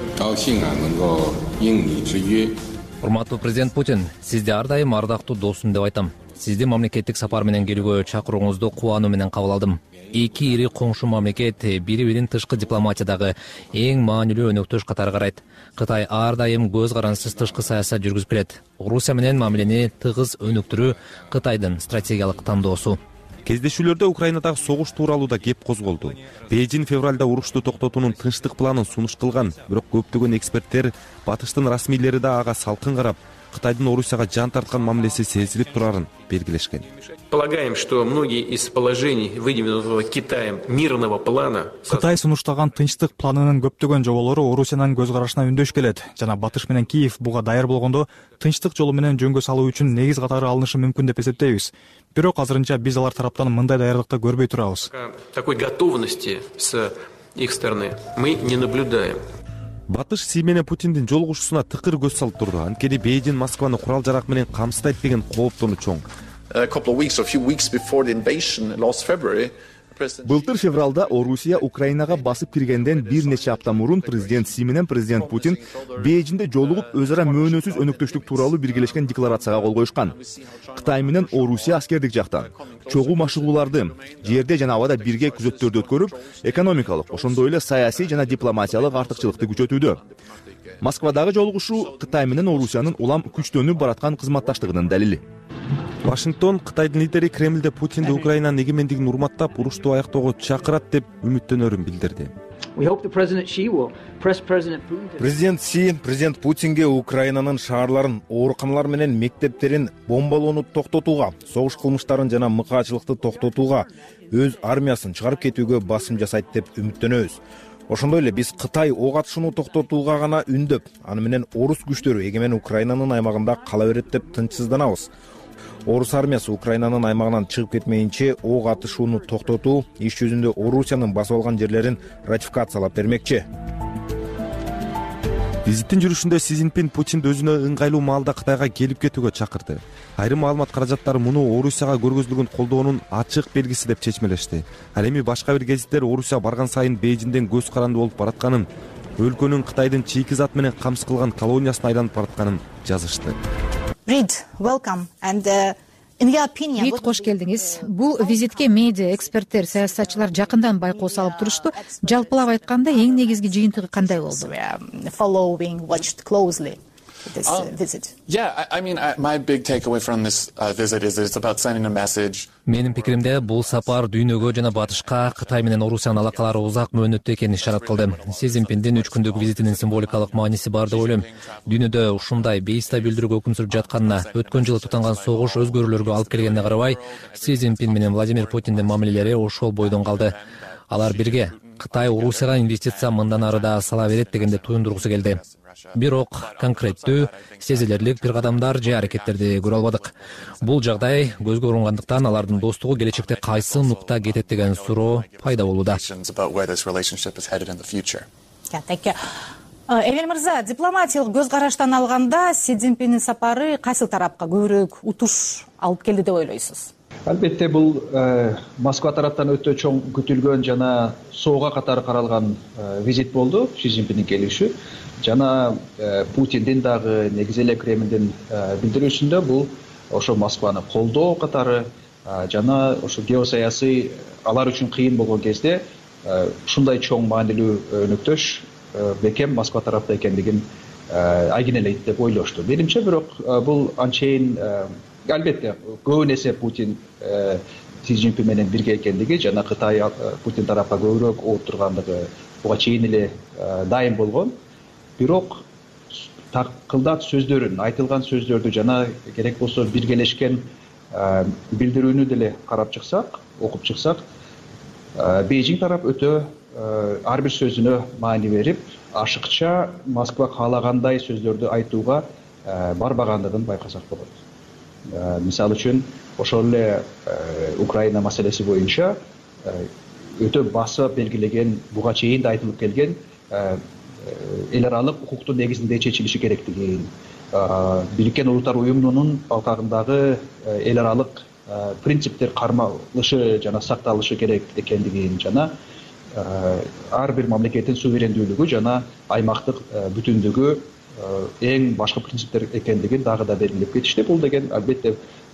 Урматтуу президент Путин, сизди ар дайым ардактуу досум деп айтам. Сизди мамлекеттик сапар менен келүүгө чакырууңузду кубануу менен кабыл алдым. Эки ири коңшу мамлекет бири-бирин тышкы дипломатиядагы эң маанилүү өнөктөш катары карайт. Кытай ар дайым көз карансыз тышкы саясат жүргүзүп келет. Орусия менен мамилени тыгыз өнүктүрүү Кытайдын стратегиялык тандоосу. Кездешүүлөрдө Украинадагы согуш тууралуу да кеп козголду. Бейжин февралда урушту токтотуунун тынчтык планын сунуш кылган, бирок көптөгөн эксперттер Батыштын расмийлери да ага салкын карап, Кытайдын Орусияга жан тарткан мамилеси сезилип турарын белгилешкен. Полагаем, что многие из положений выдвинутого Китаем мирного плана Кытай сунуштаган тынчтык планынын көптөгөн жоболору Орусиянын көз карашына үндөш келет. Жана Батыш менен Киев буга даяр болгондо тынчтык жолу менен жөнгө салуу үчүн негиз катары алынышы мүмкүн деп эсептейбиз. Бирок азырынча биз алар тараптан мындай даярдыкты көрбөй турабыз. Такой готовности с их стороны мы не наблюдаем. Батыш Си менен Путиндин жолугушуусуна тыкыр көз салып турду. Анткени Бейжин Москваны курал жарак менен камсыздайт деген кооптону чоң. Былтыр февралда Орусия Украинага басып киргенден бир нече апта мурун президент Си менен президент Путин Бейжинде жолугуп өз ара мөөнөтсүз өнөктөштүк тууралуу биргелешкен декларацияга кол коюшкан. Кытай менен Орусия аскердик жактан чогуу машыгууларды жерде жана абада бирге күзөттөрдү өткөрүп, экономикалык, ошондой эле саясий жана дипломатиялык артыкчылыкты күчөтүүдө. Москвадагы жолугушуу Кытай менен Орусиянын улам күчтөнүп бараткан кызматташтыгынын далили. Вашингтон Кытайдын лидери Кремлде Путинди Украинанын эгемендигин урматтап, урушту аяктоого чакырат деп үмүттөнөрүн билдирди. президент Си президент Путинге Украинанын шаарларын, ооруканалар менен мектептерин бомбалоону токтотууга, согуш кылмыштарын жана мыкаачылыкты токтотууга, өз армиясын чыгарып кетүүгө басым жасайт деп үмүттөнөбүз. Ошондой эле биз Кытай ок атышууну токтотууга гана үндөп, аны менен орус күчтөрү эгемен Украинанын аймагында кала берет деп тынчсызданабыз. Орус армиясы Украинанын аймагынан чыгып кетмейинче ок атышууну токтотуу, иш жүзүндө Орусиянын басып алган жерлерин ратификациялап бермекчи. Визиттин жүрүшүндө Си Цзиньпин Путинди өзүнө ыңгайлуу маалда Кытайга келип кетүүгө чакырды. Айрым маалымат каражаттары муну Орусияга көргөзүлгөн колдоонун ачык белгиси деп чечмелешти. Ал эми башка бир гезиттер Орусия барган сайын Бейжиңден көз каранды болуп баратканын, өлкөнүн Кытайдын чийки зат менен камсыз кылган колониясына айланып баратканын жазышты. Рид, welcome and uh... Рид, кош келдиңиз. Бул визитке медиа, эксперттер, саясатчылар жакындан байкоо салып турушту. Жалпылап айтканда эң негизги жыйынтыгы кандай болду? Менин пикиримде бул сапар дүйнөгө жана батышка Кытай менен Орусиянын алакалары узак мөөнөттө экенин ишарат кылды. Си Цзиньпиндин үч күндүк визитинин символикалык мааниси бар деп ойлойм. Дүйнөдө ушундай бейстабилдүүлүк өкүм сүрүп жатканына, өткөн жылы тутанган согуш өзгөрүүлөргө алып келгенине карабай, Си Цзиньпин менен Владимир Путиндин мамилелери ошол бойдон калды. Алар бирге Кытай Орусияга инвестиция мындан ары да сала берет дегенде туюндургусу келди. Бирок конкреттүү, сезилерлик бир кадамдар же аракеттерди көрө албадык. Бул жагдай көзгө урунгандыктан алардын достугу келечекте кайсы нукта кетет деген суроо пайда болууда. Эмил мырза, дипломатиялык көз караштан алганда Си Цзиньпиндин сапары кайсы тарапка көбүрөөк утуш алып келди деп ойлойсуз? Албетте бул Москва тараптан өтө чоң күтүлгөн жана сууга катары каралган визит болду. Си Цзиньпиндин келиши жана Путиндин дагы негизи эле Кремлдин билдирүүсүндө бул ошо Москваны колдоо катары жана ошо геосаясий алар үчүн кыйын болгон кезде ушундай чоң маанилүү өнөктөш бекем Москва тарапта экендигин айгинелейт деп ойлошту. Менимче, бирок бул анчейин албетте көбүн эсе Путин Си Цзиньпин менен бирге экендиги жана Кытай Путин тарапка көбүрөөк ооп тургандыгы буга чейин эле дайым болгон. Бирок такылдат сөздөрүн, айтылган сөздөрдү жана керек болсо биргелешкен билдирүүнү деле карап чыксак, окуп чыксак, Бейжиң тарап өтө ар бир сөзүнө маани берип, ашыкча Москва каалагандай сөздөрдү айтууга барбагандыгын байкасак болот. Мисалы үчүн, ошол эле Украина маселеси боюнча өтө баса белгилеген, буга чейин да айтылып келген эл аралык укуктун негизинде чечилиши керектигин, Бириккен Улуттар уюмунун алкагындагы эл аралык принциптер кармалышы жана сакталышы керек экендигин жана ар бир мамлекеттин суверендүүлүгү жана аймактык бүтүндүгү эң башкы принциптер экендигин дагы да белгилеп кетишти. Бул деген албетте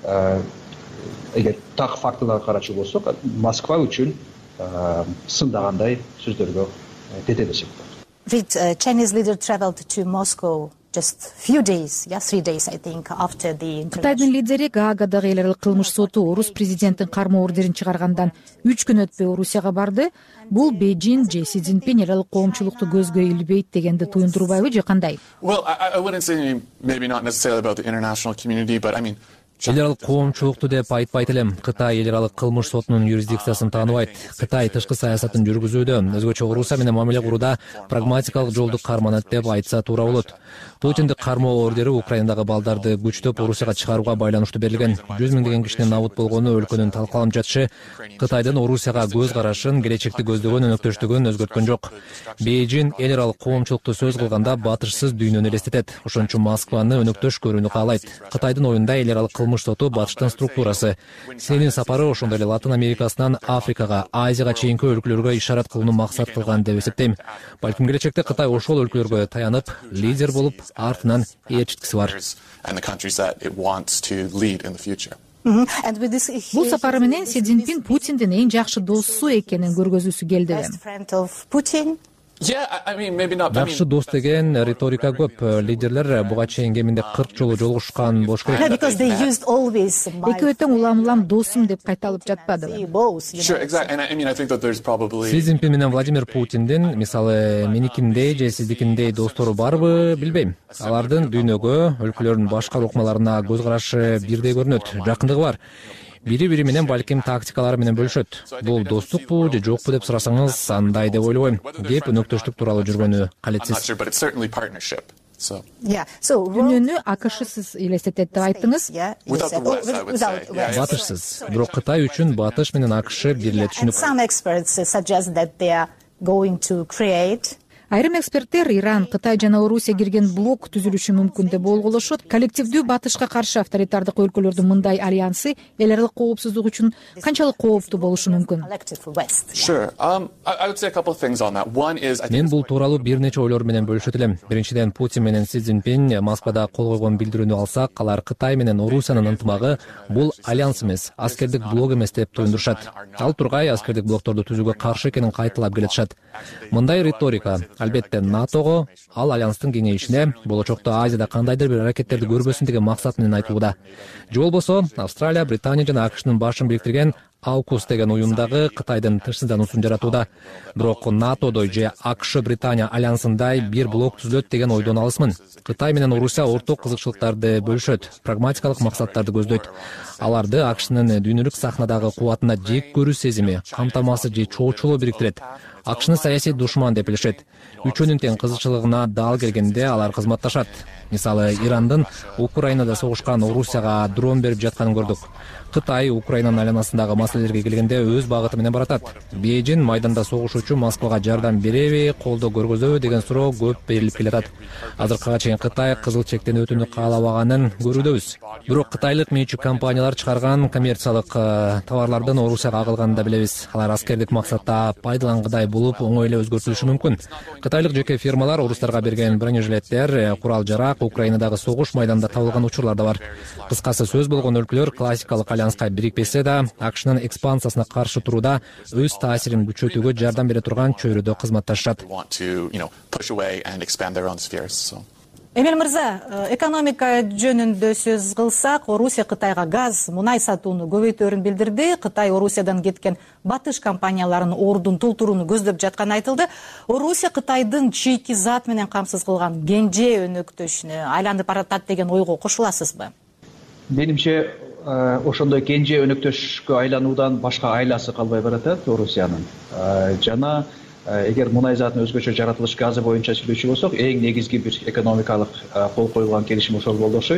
эгер так фактыларга карачу болсок, Москва үчүн сындагандай сөздөргө тете десек болот. Reid, Chinese leader traveled to Moscow just few days, yeah, three days, I think, after the. Кытайдын лидери Гаагадагы эл аралык кылмыш соту Орус президентин кармоо ордерин чыгаргандан үч күн өтпөй Орусияга барды. Бул Бейжиң же Си Цзиньпин эл аралык коомчулукту көзгө илбейт дегенди туюндурбайбы же кандай? Well, I wouldn't say maybe not necessarily about the international community, but I mean. Эл аралык коомчулукту деп айтпайт элем. Кытай эл аралык кылмыш сотунун юрисдикциясын тааныбайт. Кытай тышкы саясатын жүргүзүүдө, өзгөчө Орусия менен мамиле курууда прагматикалык жолду карманат деп айтса туура болот. Путиндин кармоо ордери Украинадагы балдарды күчтөп Орусияга чыгарууга байланыштуу берилген. жүз миңдеген кишинин набыт болгону өлкөнүн талкаланып жатышы Кытайдын Орусияга көз карашын, келечекти көздөгөн өнөктөштүгүн өзгөрткөн жок. Бейжиң эл аралык коомчулукту сөз кылганда батышсыз дүйнөнү элестетет. Ошон үчүн Москваны өнөктөш көрүүнү каалайт. Кытайдын оюнда эл аралык кылмыш соту батыштын структурасы. Сенин сапары ошондой эле Латын Америкасынан Африкага, Азияга чейинки өлкөлөргө ишарат кылууну максат кылган деп эсептейм. Балким келечекте Кытай ошол өлкөлөргө таянып, лидер болуп, артынан ээрчиткиси бар. Бул сапары менен Си Цзиньпин Путиндин эң жакшы досу экенин көргөзүүсү келди. жакшы дос деген риторика көп. Лидерлер буга чейин кеминде кырк жолу жолугушкан болуш керек. Экөө тең улам улам досум деп кайталып жатпадыбы? Си Цзиньпин менен Владимир Путиндин мисалы меникиндей же сиздикиндей достору барбы билбейм. Алардын дүйнөгө, өлкөлөрдүн башка ыкмаларына көз карашы бирдей көрүнөт, жакындыгы бар. Бири бири менен балким тактикалары менен бөлүшөт. Бул достукпу же жокпу деп сурасаңыз, андай деп ойлобойм. Кеп өнөктөштүк тууралуу жүргөнү калетсиз. Дүйнөнү АКШсыз элестетет деп айттыңыз. Батышсыз. Бирок Кытай үчүн батыш менен АКШ бир эле түшүнүк. Айрым эксперттер Иран, Кытай жана Орусия кирген блок түзүлүшү мүмкүн деп болголошот. Коллективдүү батышка каршы авторитардык өлкөлөрдүн мындай альянсы эл аралык коопсуздук үчүн канчалык кооптуу болушу мүмкүн? Мен бул тууралуу бир нече ойлор менен бөлүшөт элем. Биринчиден, Путин менен Си Цзиньпин Москвада кол койгон билдирүүнү алсак, алар Кытай менен Орусиянын ынтымагы бул альянс эмес, аскердик блок эмес деп туюндурушат. Ал тургай аскердик блокторду түзүүгө каршы экенин кайталап келатышат. Мындай риторика албетте НАТОго, ал альянстын кеңейишине, болочокто Азияда кандайдыр бир аракеттерди көрбөсүн деген максат менен айтылууда. Же болбосо Австралия, Британия жана АКШнын башын бириктирген Аукус деген уюмдагы Кытайдын тынчсыздануусун жаратууда. Бирок НАТОдой же АКШ Британия альянсындай бир блок түзүлөт деген ойдон алысмын. Кытай менен Орусия орток кызыкчылыктарды бөлүшөт, прагматикалык максаттарды көздөйт. Аларды АКШнын дүйнөлүк сахнадагы кубатына жек көрүү сезими, камтамасыз же чоочулоо бириктирет. АКШны саясий душман деп билишет. Үчөөнүн тең кызыкчылыгына дал келгенде алар кызматташат. Мисалы, Ирандын Украинада согушкан Орусияга дрон берип жатканын көрдүк. Кытай Украинанын айланасындагы маселелерге келгенде өз багыты менен баратат. Бейжин майданда согушуучу Москвага жардам береби, колдоо көргөзөбү деген суроо көп берилип келатат. Азыркыга чейин Кытай кызыл чектен өтүүнү каалабаганын көрүүдөбүз. Бирок кытайлык менчик компаниялар чыгарган коммерциялык товарлардын Орусияга агылганын да билебиз. Алар аскердик максатта пайдалангыдай болуп, оңой эле өзгөртүлүшү мүмкүн. Кытайлык жеке фирмалар орустарга берген бронежилеттер, курал-жарак Украинадагы согуш майданда табылган учурлар да бар. Кыскасы сөз болгон өлкөлөр классикалык альянска бирикпесе да, АКШнын экспансиясына каршы турууда өз таасирин күчөтүүгө жардам бере турган чөйрөдө кызматташат. Эмил мырза, экономика жөнүндө сөз кылсак, Орусия Кытайга газ, мунай сатууну көбөйтөөрүн билдирди. Кытай Орусиядан кеткен батыш компанияларынын ордун толтурууну көздөп жатканы айтылды. Орусия Кытайдын чийки зат менен камсыз кылган кенже өнөктөшүнө айланып баратат деген ойго кошуласызбы? Менимче, ошондой кенже өнөктөшкө айлануудан башка айласы калбай баратат Орусиянын. Жана эгер мунай затын өзгөчө жаратылыш газы боюнча сүйлөчү болсок, эң негизги бир экономикалык кол коюлган келишим ошол болуп окшойт.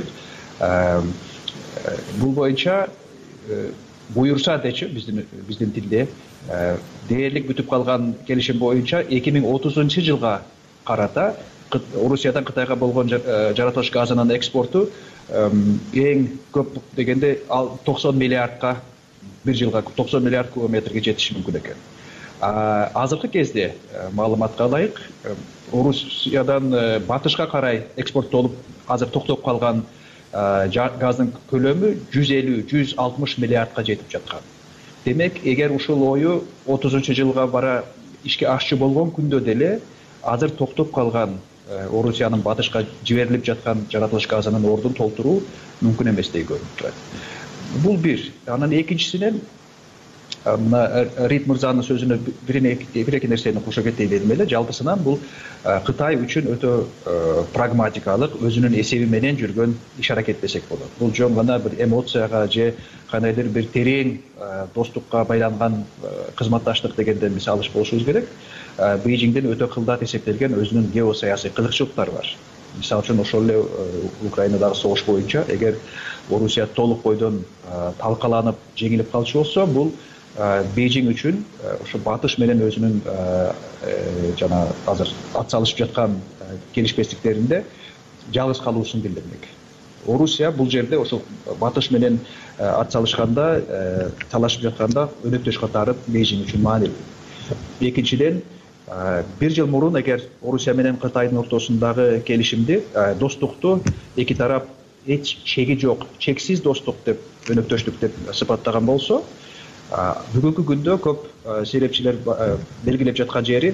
Бул боюнча буюрса дечи биздин биздин тилде дээрлик бүтүп калган келишим боюнча эки миң отузунчу жылга карата Орусиядан Кытайга болгон жаратылыш газынын экспорту эң көп дегенде токсон миллиардка бир жылга токсон миллиард кубометрге жетиши мүмкүн экен. Азыркы кезде маалыматка ылайык, Орусиядан батышка карай экспорттолуп азыр токтоп калган газдын көлөмү жүз элүү жүз алтымыш миллиардка жетип жаткан. Демек, эгер ушул ою отузунчу жылга бара ишке ашчу болгон күндө деле азыр токтоп калган Орусиянын батышка жиберилип жаткан жаратылыш газынын ордун толтуруу мүмкүн эместей көрүнүп турат. Бул бир. Анан экинчисинен мына Рид мырзанын сөзүнө бир эки нерсени кошо кетейин дедим эле. Жалпысынан бул Кытай үчүн өтө прагматикалык, өзүнүн эсеби менен жүргөн иш аракет десек болот. Бул жөн гана бир эмоцияга же кандайдыр бир терең достукка байланган кызматташтык дегенден биз алыш болушубуз керек. Бейжиңден өтө кылдат эсептелген өзүнүн геосаясий кызыкчылыктары бар. Мисалы үчүн ошол эле Украинадагы согуш боюнча эгер Орусия толук бойдон талкаланып жеңилип калчу болсо, бул Бейжиң үчүн ошо батыш менен өзүнүн жана азыр ат салышып жаткан келишпестиктеринде жалгыз калуусун билдирмек. Орусия бул жерде ошо батыш менен ат салышканда, талашып жатканда өнөктөш катары Бейжиң үчүн маанилүү. Экинчиден, бир жыл мурун эгер Орусия менен Кытайдын ортосундагы келишимди, достукту эки тарап эч чеги жок, чексиз достук деп, өнөктөштүк деп сыпаттаган болсо, бүгүнкү күндө көп серепчилер белгилеп жаткан жери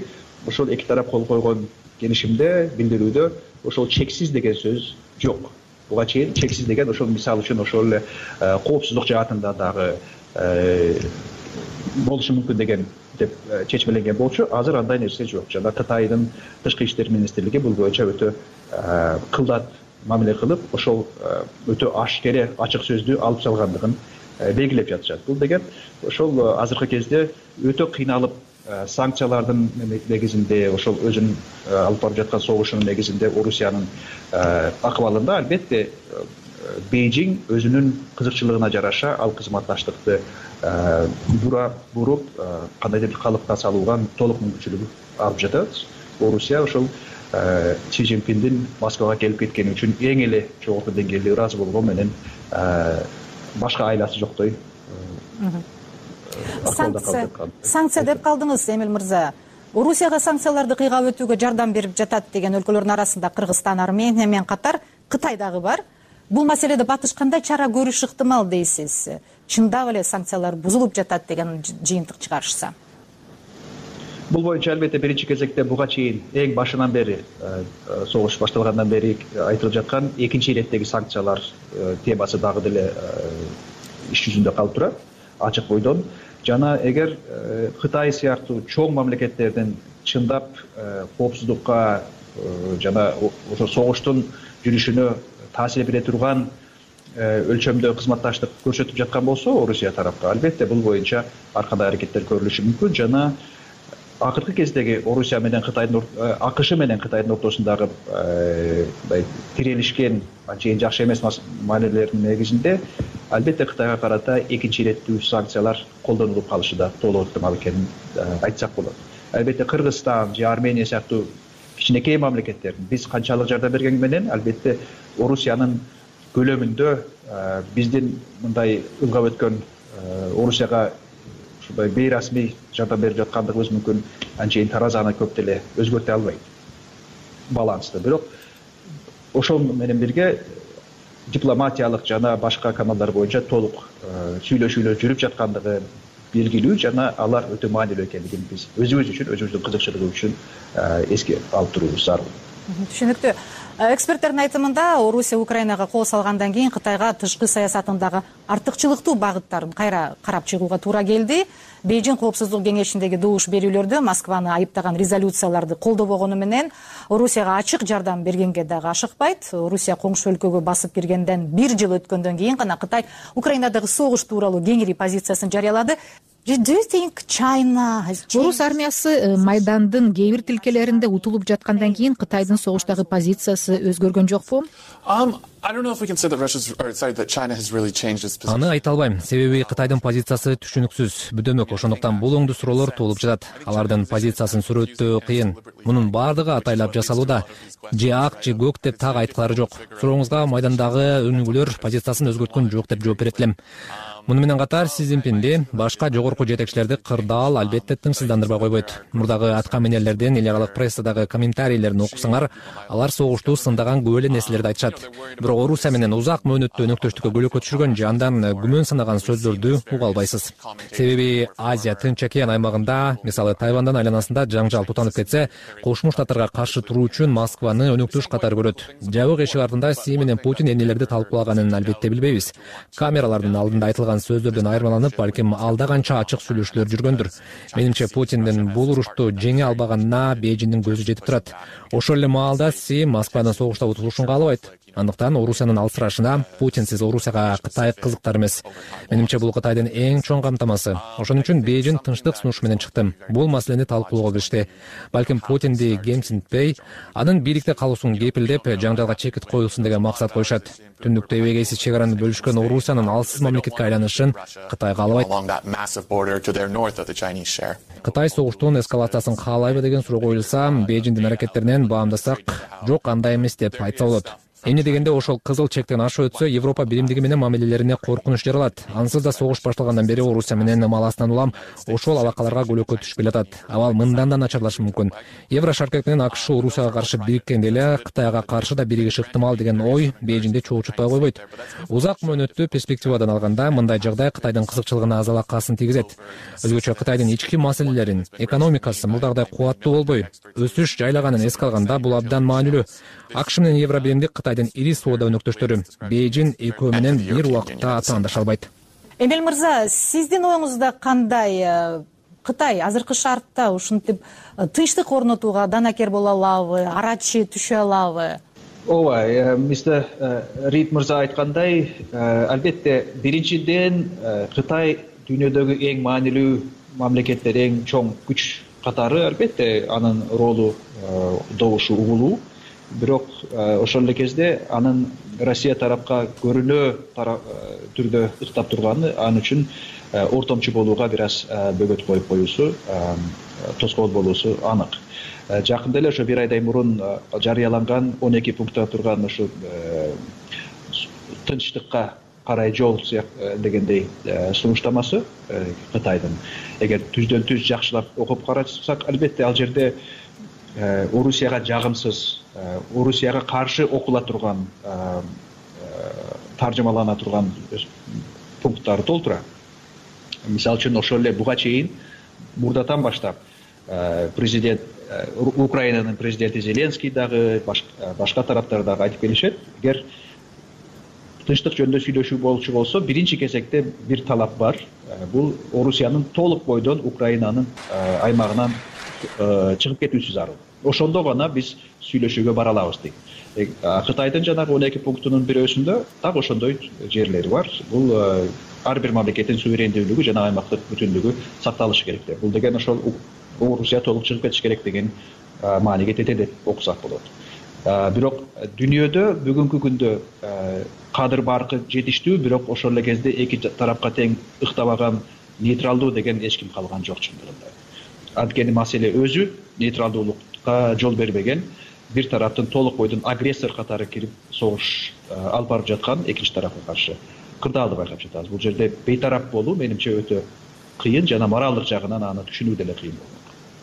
ошол эки тарап кол койгон келишимде билдирүүдө ошол чексиз деген сөз жок. Буга чейин чексиз деген ошол мисалы үчүн ошол эле коопсуздук жаатында дагы болушу мүмкүн деген деп чечмеленген болчу. Азыр андай нерсе жок. Жана Кытайдын тышкы иштер министрлиги бул боюнча өтө кылдат мамиле кылып, ошол өтө ашкере ачык сөздүү алып салгандыгын белгилеп жатышат. Бул деген ошол азыркы кезде өтө кыйналып санкциялардын негизинде, ошол өзүнүн алып барып жаткан согушунун негизинде Орусиянын акыбалында албетте Бейжиң өзүнүн кызыкчылыгына жараша ал кызматташтыкты бура буруп кандайдыр бир калыпка салууга толук мүмкүнчүлүгү алып жатат. Орусия ошол Си Цзиньпиндин Москвага келип кеткени үчүн эң эле жогорку деңгээлде ыраазы болгон менен башка айласы жоктой. Санкция санкция деп калдыңыз, Эмил мырза. Орусияга санкцияларды кыйгап өтүүгө жардам берип жатат деген өлкөлөрдүн арасында Кыргызстан, Армения менен катар Кытай дагы бар. Бул маселеде батыш кандай чара көрүш ыктымал дейсиз? Чындап эле санкциялар бузулуп жатат деген жыйынтык чыгарышса. Бул боюнча албетте биринчи кезекте буга чейин эң башынан бери согуш башталгандан бери айтылып жаткан экинчи иреттеги санкциялар темасы дагы деле иш жүзүндө калып турат, ачык бойдон. Жана эгер Кытай сыяктуу чоң мамлекеттердин чындап коопсуздукка жана ошо согуштун жүрүшүнө таасир бере турган өлчөмдө кызматташтык көрсөтүп жаткан болсо Орусия тарапка албетте бул боюнча ар кандай аракеттер көрүлүшү мүмкүн. Жана акыркы кездеги Орусия менен Кытайдын АКШ менен Кытайдын ортосундагы тирелишкен анчейин жакшы эмес маанилердин негизинде албетте Кытайга карата экинчи иреттүү санкциялар колдонулуп калышы да толук ыктымал экенин айтсак болот. Албетте Кыргызстан же Армения сыяктуу кичинекей мамлекеттердин биз канчалык жардам берген менен албетте Орусиянын көлөмүндө биздин мындай ылгап өткөн Орусияга ушундай бейрасмий жардам берип жаткандыгыбыз мүмкүн анчейин таразаны көп деле өзгөртө албайт балансты. Бирок ошол менен бирге дипломатиялык жана башка каналдар боюнча толук сүйлөшүүлөр жүрүп жаткандыгы белгилүү жана алар өтө маанилүү экендигин биз өзүбүз үчүн, өзүбүздүн кызыкчылыгы үчүн эске алып туруубуз зарыл. Түшүнүктүү. Эксперттердин айтымында Орусия Украинага кол салгандан кийин Кытайга тышкы саясатындагы артыкчылыктуу багыттарын кайра карап чыгууга туура келди. Бейжиң коопсуздук кеңешиндеги добуш берүүлөрдө Москваны айыптаган резолюцияларды колдобогону менен Орусияга ачык жардам бергенге дагы ашыкпайт. Орусия коңшу өлкөгө басып киргенден бир жыл өткөндөн кийин гана Кытай Украинадагы согуш тууралуу кеңири позициясын жарыялады. Орус армиясы Майдандын кээ бир тилкелеринде утулуп жаткандан кийин Кытайдын согуштагы позициясы өзгөргөн жокпу? Аны айта албайм, себеби Кытайдын позициясы түшүнүксүз, бүдөмөк, ошондуктан бул оңдуу суроолор туулуп жатат. Алардын позициясын сүрөттөө кыйын. Мунун баардыгы атайлап жасалууда. Же ак, же көк деп так айткылары жок. Сурооңузга Майдандагы өнүгүүлөр позициясын өзгөрткөн жок деп жооп берет элем. Муну менен катар Си Цзиньпинди башка жогорку жетекчилерди кырдаал албетте тынчсыздандырбай койбойт. Мурдагы атка минерлердин эл аралык прессадагы комментарийлерин окусаңар, алар согушту сындаган көп эле нерселерди айтышат. Бирок Орусия менен узак мөөнөттүү өнөктөштүккө көлөкө түшүргөн же андан күмөн санаган сөздөрдү уга албайсыз. Себеби Азия Тынч океан аймагында, мисалы Тайвандын айланасында жаңжал тутанып кетсе, Кошмо Штаттарга каршы туруу үчүн Москваны өнөктөш катары көрөт. Жабык эшик артында Си менен Путин эмнелерди талкуулаганын албетте билбейбиз. Камералардын алдында айтылган сөздөрдөн айырмаланып, балким алда канча ачык сүйлөшүүлөр жүргөндүр. Менимче Путиндин бул урушту жеңе албаганына Бейжиңдин көзү жетип турат. Ошол эле маалда Си Москванын согушта утулушун каалабайт. Андыктан Орусиянын алсырашына Путинсиз Орусияга Кытай кызыктар эмес. Менимче бул Кытайдын эң чоң камтамасы. Ошон үчүн Бейжиң тынчтык сунуш менен чыкты. Бул маселени талкуулоого киришти. Балким Путинди кемсинтпей, анын бийликте калуусун кепилдеп, жаңжалга чекит коюлсун деген максат коюшат. Түндүктө эбегейсиз чек араны бөлүшкөн Орусиянын алсыз мамлекетке айланышын Кытай каалабайт. Кытай согуштун эскалациясын каалайбы деген суроо коюлса, Бейжиңдин аракеттеринен баамдасак, жок андай эмес деп айтса болот. эмне дегенде ошол кызыл чектен ашып өтсө Европа биримдиги менен мамилелерине коркунуч жаралат. Ансыз да согуш башталгандан бери Орусия менен маласынан улам ошол алакаларга көлөкө түшүп келатат. Абал мындан да начарлашы мүмкүн. Евро шаркет менен АКШ Орусияга каршы бириккенде эле Кытайга каршы да биригиши ыктымал деген ой Бейжиңде чоочутпай койбойт. Узак мөөнөттүү перспективадан алганда мындай жагдай Кытайдын кызыкчылыгына аз алакасын тийгизет. Өзгөчө Кытайдын ички маселелерин, экономикасы мурдагыдай кубаттуу болбой, өсүш жайлаганын эске алганда бул абдан маанилүү. АКШ менен Евробиримдик Кытайдын ири соода өнөктөштөрү. Бейжиң экөө менен бир убакытта атаандаша албайт. Эмил мырза, сиздин оюңузда кандай? Кытай азыркы шартта ушинтип тынчтык орнотууга данакер боло алабы, арачы түшө алабы? ооба, мистер Рид мырза айткандай, албетте биринчиден Кытай дүйнөдөгү эң маанилүү мамлекеттер, эң чоң күч катары, албетте анын ролу добушу угулуу. Бирок ошол эле кезде анын Россия тарапка көрүнө түрдө ыктап турганы ан үчүн ортомчу болууга бир аз бөгөт коюп коюусу, тоскоол болуусу анык. Жакында эле ошо бир айдай мурун жарыяланган он эки пункттан турган ушу тынчтыкка карай жол дегендей сунуштамасы Кытайдын. Эгер түздөн түз жакшылап окуп карасак, албетте ал жерде Орусияга жагымсыз, Орусияга каршы окула турган, таржымалана турган пункттар толтура. Мисалы үчүн ошол эле буга чейин мурдатан баштап президент Украинанын президенти Зеленский дагы башка тараптар дагы айтып келишет. Эгер тынчтык жөнүндө сүйлөшүү болчу болсо, биринчи кезекте бир талап бар. Бул Орусиянын толук бойдон Украинанын аймагынан чыгып кетүүсү зарыл. Ошондо гана биз сүйлөшүүгө бара алабыз дейт. Кытайдын жанагы он эки пунктунун бирөөсүндө так ошондой жерлери бар. Бул ар бир мамлекеттин суверендүүлүгү жана аймактык бүтүнлүгү сакталышы керек деп. Бул деген ошол Орусия толук чыгып кетиш керек деген мааниге тете деп окусак болот. Бирок дүйнөдө бүгүнкү күндө кадыр баркы жетиштүү, бирок ошол эле кезде эки тарапка тең ыктабаган, нейтралдуу деген эч ким калган жок чындыгында. Анткени маселе өзү нейтралдуулукка жол бербеген, бир тараптын толук бойдон агрессор катары кирип согуш алып барып жаткан экинчи тарапка каршы кырдаалды байкап жатабыз. Бул жерде бейтарап болуу менимче өтө кыйын жана моралдык жагынан аны түшүнүү деле кыйын болот.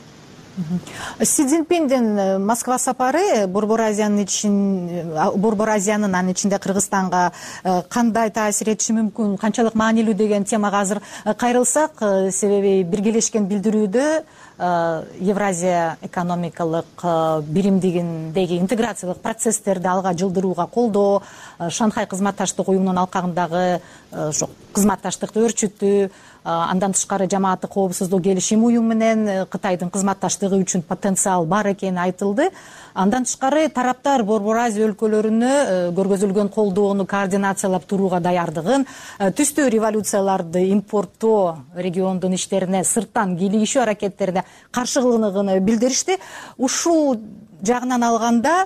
Си Цзиньпиндин Москва сапары Борбор Азиянын ичин, Борбор Азиянын анын ичинде Кыргызстанга кандай таасир этиши мүмкүн, канчалык маанилүү деген темага азыр кайрылсак, себеби биргелешкен билдирүүдө Евразия экономикалык биримдигиндеги интеграциялык процесстерди алга жылдырууга колдоо, Шанхай кызматташтык уюмунун алкагындагы ошо кызматташтыкты өрчүтүү, андан тышкары жамааттык коопсуздук келишим уюму менен Кытайдын кызматташтыгы үчүн потенциал бар экени айтылды. Андан тышкары тараптар Борбор Азия өлкөлөрүнө көргөзүлгөн колдоону координациялап турууга даярдыгын, түстүү революцияларды импорттоо, региондун иштерине сырттан кийлигишүү аракеттерине каршылыгын билдиришти. Ушул жагынан алганда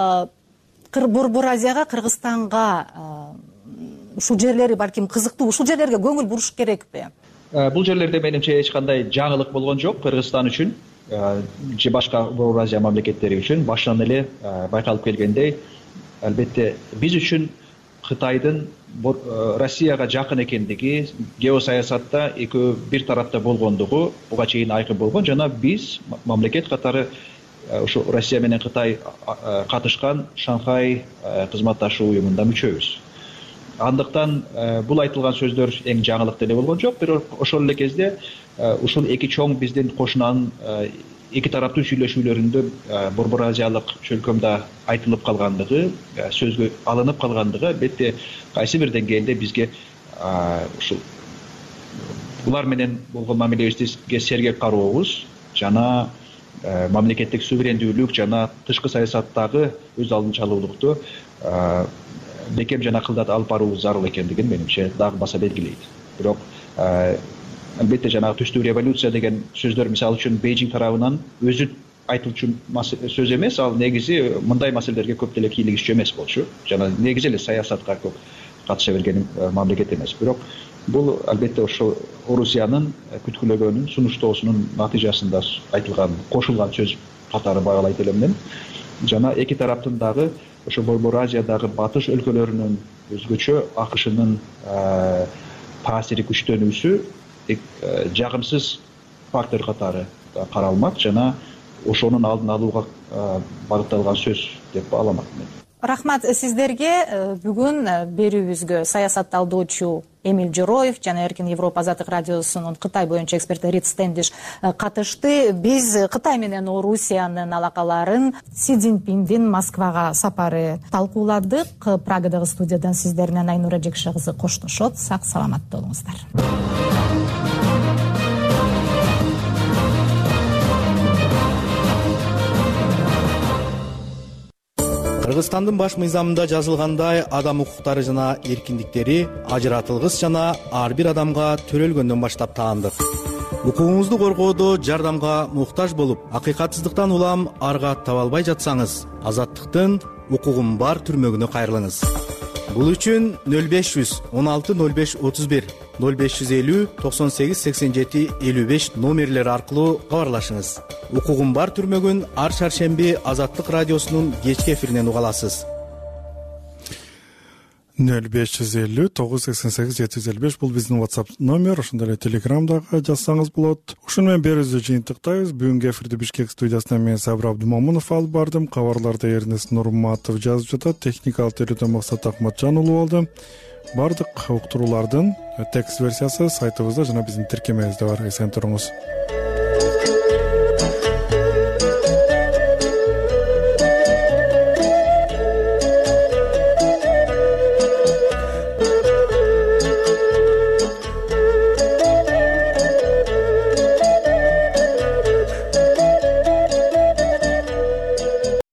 Борбор Азияга, Кыргызстанга ушул жерлери балким кызыктуу, ушул жерлерге көңүл буруш керекпи? Бул жерлерде менимче эч кандай жаңылык болгон жок Кыргызстан үчүн же башка Борбор Азия мамлекеттери үчүн. Башынан эле байкалып келгендей, албетте биз үчүн Кытайдын Россияга жакын экендиги, геосаясатта экөө бир тарапта болгондугу буга чейин айкын болгон, жана биз мамлекет катары ошо Россия менен Кытай катышкан Шанхай кызматташуу уюмунда мүчөбүз. Андыктан бул айтылган сөздөр эң жаңылык деле болгон жок, бирок ошол эле кезде ушул эки чоң биздин кошунанын эки тараптуу сүйлөшүүлөрүндө Борбор Азиялык чөлкөмдө айтылып калгандыгы, сөзгө алынып калгандыгы албетте кайсы бир деңгээлде бизге ушул булар менен болгон мамилебизге сергек карообуз жана мамлекеттик суверендүүлүк жана тышкы саясаттагы өз алдынчалуулукту бекем жана кылдат алып баруу зарыл экендигин менимче дагы баса белгилейт. Бирок албетте жанагы түштүү революция деген сөздөр мисалы үчүн Бейжиң тарабынан өзү айтылчу сөз эмес, ал негизи мындай маселелерге көп деле кийлигишчү эмес болчу. Жана негизи эле саясатка көп катыша берген мамлекет эмес. Бирок бул албетте ошол Орусиянын күткүлөгөнүн, сунуштоосунун натыйжасында айтылган, кошулган сөз катары багалайт элемин. Жана эки тараптын дагы ошо Борбор Азиядагы батыш өлкөлөрүнүн өзгөчө акшнын таасири күчтөнүүсү жагымсыз фактор катары каралмак жана ошонун алдын алууга багытталган сөз деп бааламак мен. Рахмат сиздерге. Бүгүн берүүбүзгө саясатталдоочу Эмиль Жороев жана Эркин Европа Азаттык радиосунун Кытай боюнча эксперти Рит Стендиш катышты. Биз Кытай менен Орусиянын алакаларын, Си Цзиньпиндин Москвага сапары талкууладык. Прагадагы студиядан сиздер менен Айнура Жекше кызы коштошот. Сак саламат болуңуздар. Кыргызстандын баш мыйзамында жазылгандай адам укуктары жана эркиндиктери ажыратылгыс жана ар бир адамга төрөлгөндөн баштап таандык. Укугуңузду коргоодо жардамга муктаж болуп, акыйкатсыздыктан улам арга таба албай жатсаңыз, азаттыктын укугум бар түрмөгүнө кайрылыңыз. Бул үчүн нөл беш жүз он алты нөл беш отуз бир нөл беш жүз элүү токсон сегиз сексен жети элүү беш номерлери аркылуу кабарлашыңыз. Укугум бар түрмөгүн ар шаршемби Азаттык радиосунун кечки эфиринен уга аласыз. нөл беш жүз элүү тогуз жүз сексен сегиз жети жүз элүү беш бул биздин WhatsApp номер. Ошондой эле Телеграмдагы жазсаңыз болот. Ушуну менен берүүбүздү жыйынтыктайбыз. Бүгүнкү эфирди Бишкек студиясынан мен Сабыр Абдымомунов алып бардым. Кабарларды Эрнест Нурматов жазып жатат. Техникалык тейлөөдөн Максат Акматжан уулу болду. Бардык уктуруулардын текст версиясы сайтыбызда жана биздин тиркемебизде бар. Эсен туруңуз.